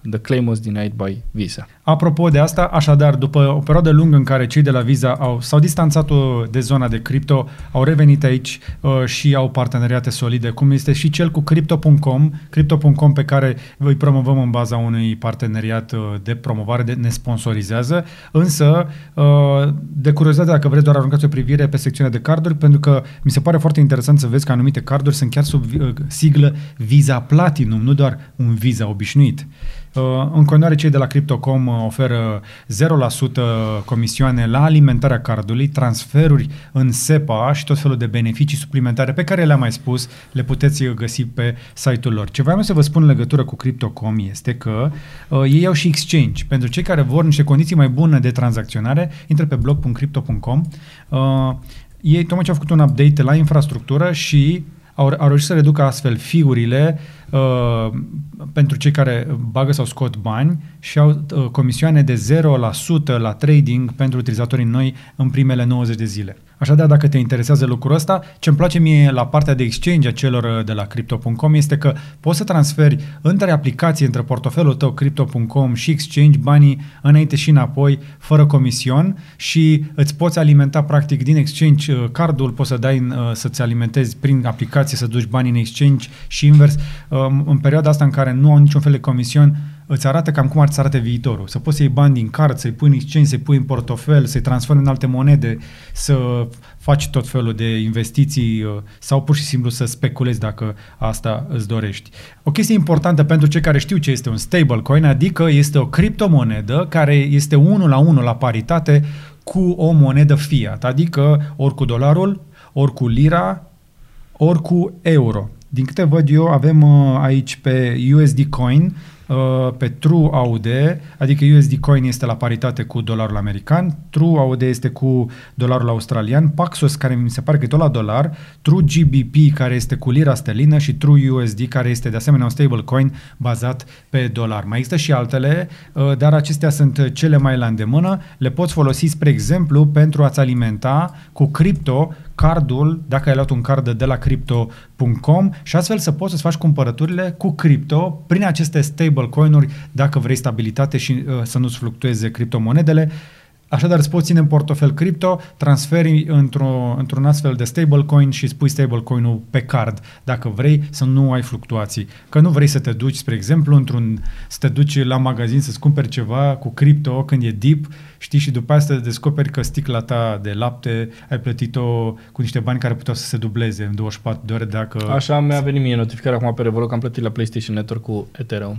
Speaker 2: The claim was denied by Visa.
Speaker 1: Apropo de asta, așadar, după o perioadă lungă în care cei de la Visa au, s-au distanțat de zona de cripto, au revenit aici uh, și au parteneriate solide, cum este și cel cu Crypto punct com, Crypto punct com pe care îi promovăm în baza unui parteneriat uh, de promovare, de, ne sponsorizează, însă uh, de curiozitate, dacă vreți, doar aruncați o privire pe secțiunea de carduri, pentru că mi se pare foarte interesant să vezi că anumite carduri sunt chiar sub uh, siglă Visa Platinum, nu doar un Visa obișnuit. Uh, în continuare, cei de la Crypto punct com uh, oferă zero la sută comisioane la alimentarea cardului, transferuri în SEPA și tot felul de beneficii suplimentare pe care le-am mai spus, le puteți găsi pe site-ul lor. Ce vreau să vă spun în legătură cu Crypto punct com este că uh, ei au și exchange. Pentru cei care vor niște condiții mai bune de tranzacționare, intră pe blog punct crypto punct com. Uh, ei tocmai ce au făcut un update la infrastructură și au, au reușit să reducă astfel fee-urile uh, pentru cei care bagă sau scot bani și au uh, comisioane de zero la sută la trading pentru utilizatorii noi în primele nouăzeci de zile. Așadar, dacă te interesează lucrul ăsta, ce-mi place mie la partea de exchange a celor de la Crypto punct com este că poți să transferi între aplicații, între portofelul tău Crypto punct com și exchange banii înainte și înapoi, fără comision și îți poți alimenta practic din exchange cardul, poți să dai în, să-ți alimentezi prin aplicație, să duci banii în exchange și invers. În perioada asta în care nu au niciun fel de comision, îți arată cam cum ar să arate viitorul. Să poți să iei bani din card, să-i pui în exchange, să-i pui în portofel, să-i transferi în alte monede, să faci tot felul de investiții sau pur și simplu să speculezi dacă asta îți dorești. O chestie importantă pentru cei care știu ce este un stablecoin, adică este o criptomonedă care este unul la unul la paritate cu o monedă fiat, adică ori cu dolarul, ori cu lira, ori cu euro. Din câte văd eu, avem aici pe U S D Coin, pe True A U D, adică U S D Coin este la paritate cu dolarul american, True A U D este cu dolarul australian, Paxos, care mi se pare că e tot la dolar, True G B P, care este cu lira sterlină și True U S D, care este de asemenea un stablecoin bazat pe dolar. Mai există și altele, dar acestea sunt cele mai la îndemână. Le poți folosi, spre exemplu, pentru a-ți alimenta cu cripto cardul, dacă ai luat un card de la Crypto punct com și astfel să poți să-ți faci cumpărăturile cu cripto prin aceste stablecoin-uri dacă vrei stabilitate și uh, să nu-ți fluctueze criptomonedele. Așadar, îți poți ține în portofel cripto, transferi într-o, într-un astfel de stablecoin și îți pui stablecoin-ul pe card, dacă vrei să nu ai fluctuații. Că nu vrei să te duci, spre exemplu, într-un, să te duci la magazin să-ți cumperi ceva cu cripto când e dip, știi, și după asta descoperi că sticla ta de lapte ai plătit-o cu niște bani care puteau să se dubleze în douăzeci și patru de ore dacă...
Speaker 2: Așa mi-a venit mie notificarea acum pe Revolut că am plătit la PlayStation Network cu Ethereum.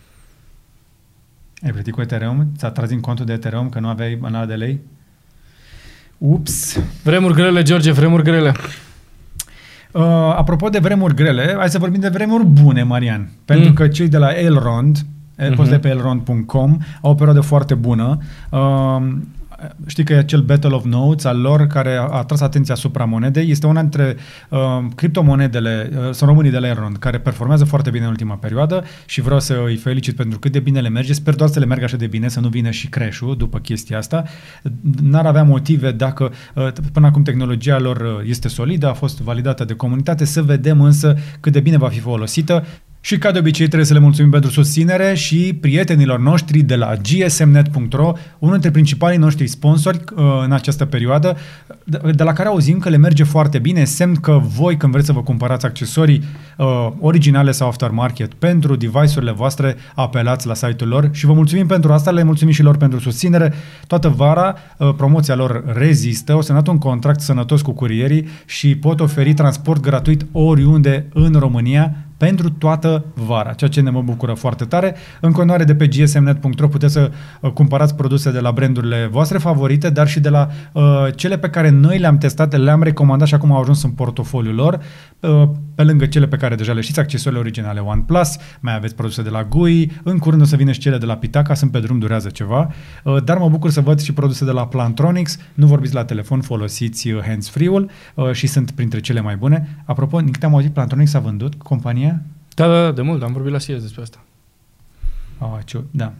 Speaker 1: Ai plătit cu Ethereum? Ți-a tras din contul de Ethereum că nu aveai bani de lei? Ups!
Speaker 2: Vremuri grele, George, vremuri grele.
Speaker 1: Uh, apropo de vremuri grele, hai să vorbim de vremuri bune, Marian. Pentru mm. că cei de la Elrond, mm-hmm. poți de pe elrond punct com, au o perioadă foarte bună. Uh, Știi că e acel Battle of Notes al lor care a atras atenția asupra monedei. Este una dintre uh, criptomonedele, uh, sunt românii de la Elrond, care performează foarte bine în ultima perioadă și vreau să îi felicit pentru cât de bine le merge. Sper doar să le meargă așa de bine, să nu vină și crash-ul după chestia asta. N-ar avea motive dacă uh, până acum tehnologia lor este solidă, a fost validată de comunitate, să vedem însă cât de bine va fi folosită. Și ca de obicei trebuie să le mulțumim pentru susținere și prietenilor noștri de la G S M net punct r o, unul dintre principalii noștri sponsori uh, în această perioadă, de, de la care auzim că le merge foarte bine, semn că voi când vreți să vă cumpărați accesorii uh, originale sau aftermarket pentru device-urile voastre, apelați la site-ul lor și vă mulțumim pentru asta, le mulțumim și lor pentru susținere. Toată vara uh, promoția lor rezistă, o semnat un contract sănătos cu curierii și pot oferi transport gratuit oriunde în România pentru toată vara, ceea ce ne mă bucură foarte tare. În continuare de pe G S M net punct r o puteți să uh, cumpărați produse de la brandurile voastre favorite, dar și de la uh, cele pe care noi le-am testat, le-am recomandat și acum au ajuns în portofoliul lor, uh, pe lângă cele pe care deja le știți, accesoriile originale OnePlus, mai aveți produse de la G U I, în curând o să vină și cele de la Pitaka, sunt pe drum, durează ceva, uh, dar mă bucur să văd și produse de la Plantronics, nu vorbiți la telefon, folosiți uh, hands-free-ul uh, și sunt printre cele mai bune. Apropo, din câte am auzit, Plantronics a vândut compania?
Speaker 2: Da, da, da, de mult, am vorbit la C S despre asta.
Speaker 1: Oh, ciu, da.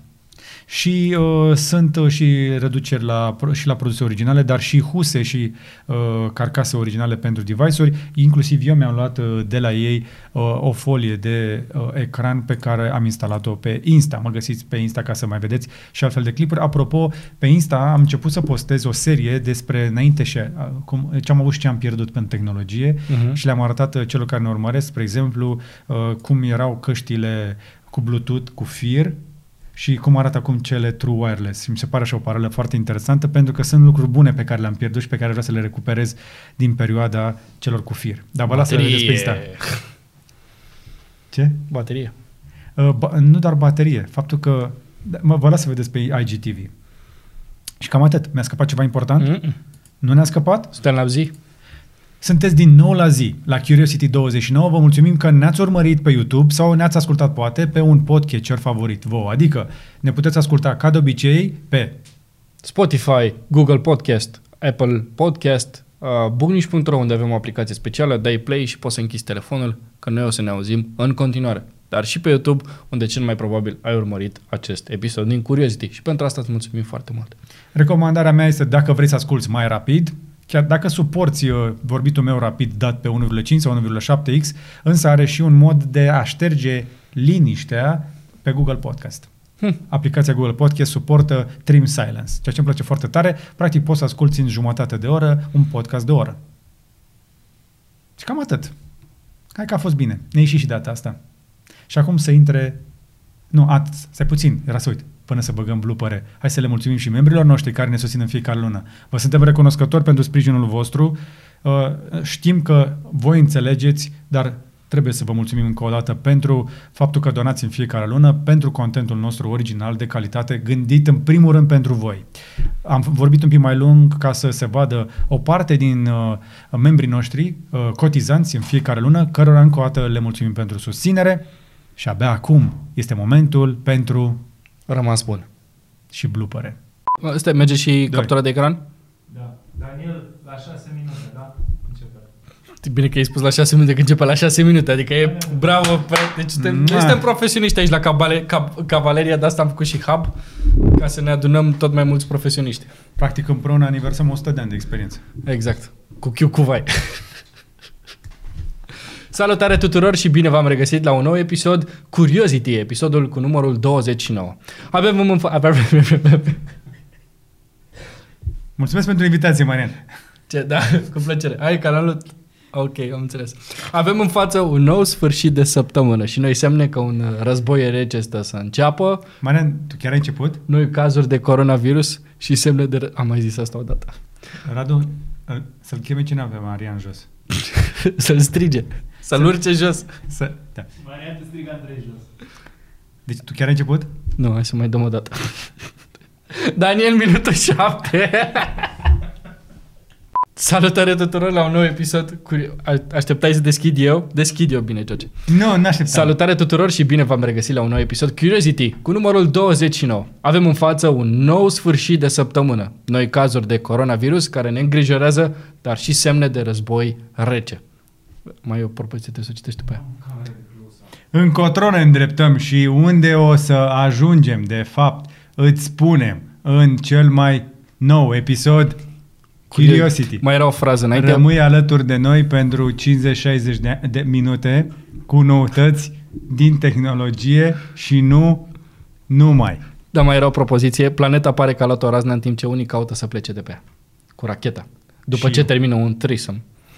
Speaker 1: Și uh, sunt uh, și reduceri la, și la produse originale, dar și huse și uh, carcase originale pentru device-uri. Inclusiv eu mi-am luat uh, de la ei uh, o folie de uh, ecran pe care am instalat-o pe Insta. Mă găsiți pe Insta ca să mai vedeți și altfel de clipuri. Apropo, pe Insta am început să postez o serie despre înainte și uh, cum, ce am avut și ce am pierdut pentru tehnologie uh-huh. și le-am arătat uh, celor care ne urmăresc, spre exemplu, uh, cum erau căștile cu Bluetooth, cu fir, și cum arată acum cele True Wireless. Și mi se pare așa o paralelă foarte interesantă, pentru că sunt lucruri bune pe care le-am pierdut și pe care vreau să le recuperez din perioada celor cu fir. Dar vă las să le vedeți pe Insta. Ce?
Speaker 2: Baterie.
Speaker 1: Uh, ba- nu doar baterie. Faptul că... Mă, vă las să vedeți pe I G T V. Și cam atât. Mi-a scăpat ceva important? Mm-mm. Nu ne-a scăpat?
Speaker 2: Suntem la zi.
Speaker 1: Sunteți din nou la zi, la Curiosity douăzeci și nouă. Vă mulțumim că ne-ați urmărit pe YouTube sau ne-ați ascultat poate pe un podcatcher favorit vouă. Adică ne puteți asculta ca de obicei pe
Speaker 2: Spotify, Google Podcast, Apple Podcast, uh, Bugniș punct ro, unde avem o aplicație specială, dai play și poți să închizi telefonul, că noi o să ne auzim în continuare. Dar și pe YouTube, unde cel mai probabil ai urmărit acest episod din Curiosity. Și pentru asta îți mulțumim foarte mult.
Speaker 1: Recomandarea mea este, dacă vrei să asculți mai rapid, chiar dacă suporți uh, vorbitul meu rapid dat pe unu virgulă cinci sau unu virgulă șapte x, însă are și un mod de a șterge liniștea pe Google Podcast. Hm. Aplicația Google Podcast suportă Trim Silence, ceea ce îmi place foarte tare. Practic poți să asculți în jumătate de oră un podcast de oră. Și cam atât. Hai că a fost bine. Ne ieși și data asta. Și acum să intre... Nu, at, stai puțin, era să uit, până să băgăm blupere. Hai să le mulțumim și membrilor noștri care ne susțin în fiecare lună. Vă suntem recunoscători pentru sprijinul vostru. Știm că voi înțelegeți, dar trebuie să vă mulțumim încă o dată pentru faptul că donați în fiecare lună, pentru contentul nostru original de calitate, gândit în primul rând pentru voi. Am vorbit un pic mai lung ca să se vadă o parte din uh, membrii noștri uh, cotizanți în fiecare lună, cărora încă o dată le mulțumim pentru susținere și abia acum este momentul pentru
Speaker 2: rămas bun
Speaker 1: și blupere.
Speaker 2: Asta merge și Doi. Captura de ecran?
Speaker 3: Da. Daniel, la șase minute, da? Începe.
Speaker 2: Bine că ai spus la șase minute, că începe la șase minute, adică e bravo. Pe, deci suntem, noi suntem profesioniști aici la Cabale, Cab, Cavaleria, de asta am făcut și hub, ca să ne adunăm tot mai mulți profesioniști.
Speaker 1: Practic împreună aniversăm o sută de ani de experiență.
Speaker 2: Exact. Cu Q cu vai. Salutare tuturor și bine v-am regăsit la un nou episod Curiosity, episodul cu numărul douăzeci și nouă. Avem în fa-
Speaker 1: Mulțumesc pentru invitație, Marian.
Speaker 2: Ce, da, cu plăcere. Hai, canalul... Ok, am înțeles. Avem în față un nou sfârșit de săptămână și noi semne că un război rece stă să înceapă.
Speaker 1: Marian, tu chiar ai început?
Speaker 2: Noi cazuri de coronavirus și semne de... Am mai zis asta odată.
Speaker 1: Radu, să-l cheme cineva pe Marian jos.
Speaker 2: Să-l strige. Să-l urce jos.
Speaker 1: Să... Da.
Speaker 3: Marian te strigă Andrei jos.
Speaker 1: Deci tu chiar ai început?
Speaker 2: Nu, hai să mai dăm o dată. Daniel, minutul șapte. Salutare tuturor la un nou episod. Așteptai să deschid eu? Deschid eu, bine, George.
Speaker 1: Nu, n-așteptam.
Speaker 2: Salutare tuturor și bine v-am regăsit la un nou episod Curiosity cu numărul douăzeci și nouă. Avem în față un nou sfârșit de săptămână. Noi cazuri de coronavirus care ne îngrijorează, dar și semne de război rece. Mai e o propoziție, trebuie să o citești după aia.
Speaker 1: Încotro ne îndreptăm și unde o să ajungem, de fapt, îți spunem în cel mai nou episod Curiosity.
Speaker 2: Mai era o frază înainte.
Speaker 1: Rămâi alături de noi pentru cincizeci șaizeci de, de minute cu noutăți din tehnologie și nu numai.
Speaker 2: Da, mai era o propoziție. Planeta pare că a luat o raznă în timp ce unii caută să plece de pe ea. Cu racheta. După și ce eu. termină un threesome.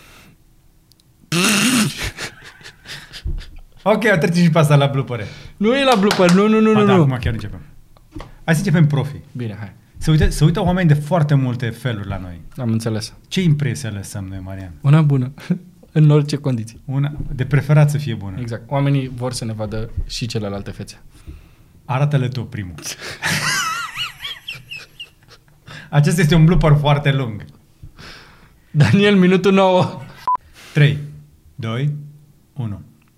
Speaker 1: Ok, a trecut și pe asta la blupere.
Speaker 2: Nu e la blooper, nu, nu, nu,
Speaker 1: ba,
Speaker 2: nu.
Speaker 1: Da, acum chiar începem. Hai să începem profi.
Speaker 2: Bine, hai.
Speaker 1: Se uită, se uită oameni de foarte multe feluri la noi.
Speaker 2: Am înțeles.
Speaker 1: Ce impresie lăsăm noi, Marian?
Speaker 2: Una bună. În orice condiții.
Speaker 1: Una, de preferat să fie bună.
Speaker 2: Exact. Oamenii vor să ne vadă și celelalte fețe.
Speaker 1: Arată-le tu primul. Acesta este un blooper foarte lung.
Speaker 2: Daniel, minutul nouă.
Speaker 1: trei, doi, unu.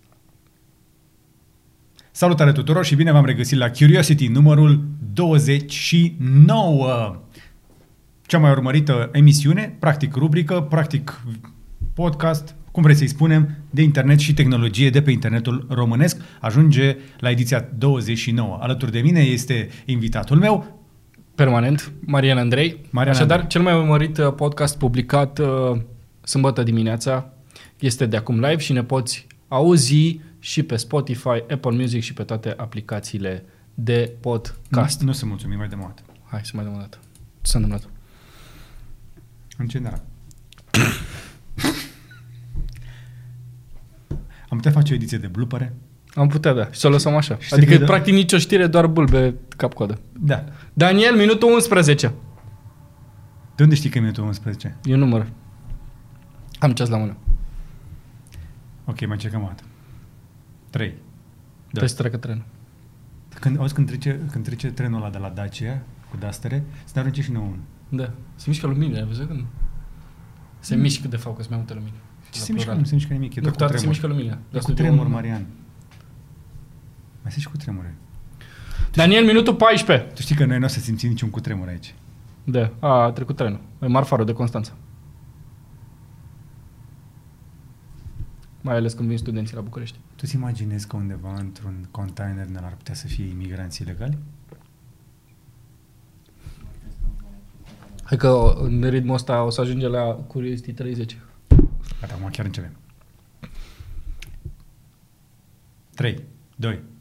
Speaker 1: Salutare tuturor și bine v-am regăsit la Curiosity numărul douăzeci și nouă. Cea mai urmărită emisiune, practic rubrică, practic podcast cum vreți să-i spunem, de internet și tehnologie de pe internetul românesc. Ajunge la ediția douăzeci și nouă. Alături de mine este invitatul meu,
Speaker 2: permanent, Marian Andrei.
Speaker 1: Marian
Speaker 2: Așadar,
Speaker 1: Andrei.
Speaker 2: cel mai urmărit uh, podcast publicat uh, sâmbătă dimineața este de acum live și ne poți auzi și pe Spotify, Apple Music și pe toate aplicațiile de podcast.
Speaker 1: Nu, nu sunt mulțumit mai de mult.
Speaker 2: Hai să mai dăm o dată. Ce s-a întâmplat?
Speaker 1: În general. Am putea face o ediție de bloopere?
Speaker 2: Am putea, da. Și să o lăsăm așa.
Speaker 1: Și să
Speaker 2: Adică,
Speaker 1: fie, da?
Speaker 2: practic, nicio știre, doar bulbe cap-coadă.
Speaker 1: Da.
Speaker 2: Daniel, minutul unsprezece.
Speaker 1: De unde știi că e minutul unsprezece?
Speaker 2: Eu număr. Am ceas la mână.
Speaker 1: Ok, mai încercăm o dată. trei. Da.
Speaker 2: Pe să treacă trenul.
Speaker 1: Când, auzi, când trece, când trece trenul ăla de la Dacia, cu dastere, să ne arunce și nouă unul.
Speaker 2: Da. Se mișcă luminile, ai văzut când? Se mm. mișcă, de fapt, că sunt mai multe lumini.
Speaker 1: Ce se mișcă? Nu se mișcă nimic. E
Speaker 2: Nu,
Speaker 1: doar cu
Speaker 2: toate se
Speaker 1: tremur.
Speaker 2: mișcă luminile.
Speaker 1: E cu tremur, Marian. Mai sunt și cu tremure.
Speaker 2: Daniel, minutul paisprezece.
Speaker 1: Tu știi că noi nu o să simțim niciun cu tremur aici.
Speaker 2: Da, a, a trecut trenul. E Marfarul de Constanța. Mai ales când vin studenții la București.
Speaker 1: Tu îți imaginezi că undeva într-un container n-ar putea să fie imigranți ilegali?
Speaker 2: Hai că în ritmul ăsta o să ajunge la Curiosity treizeci.
Speaker 1: Gata, acum chiar începem. trei, doi,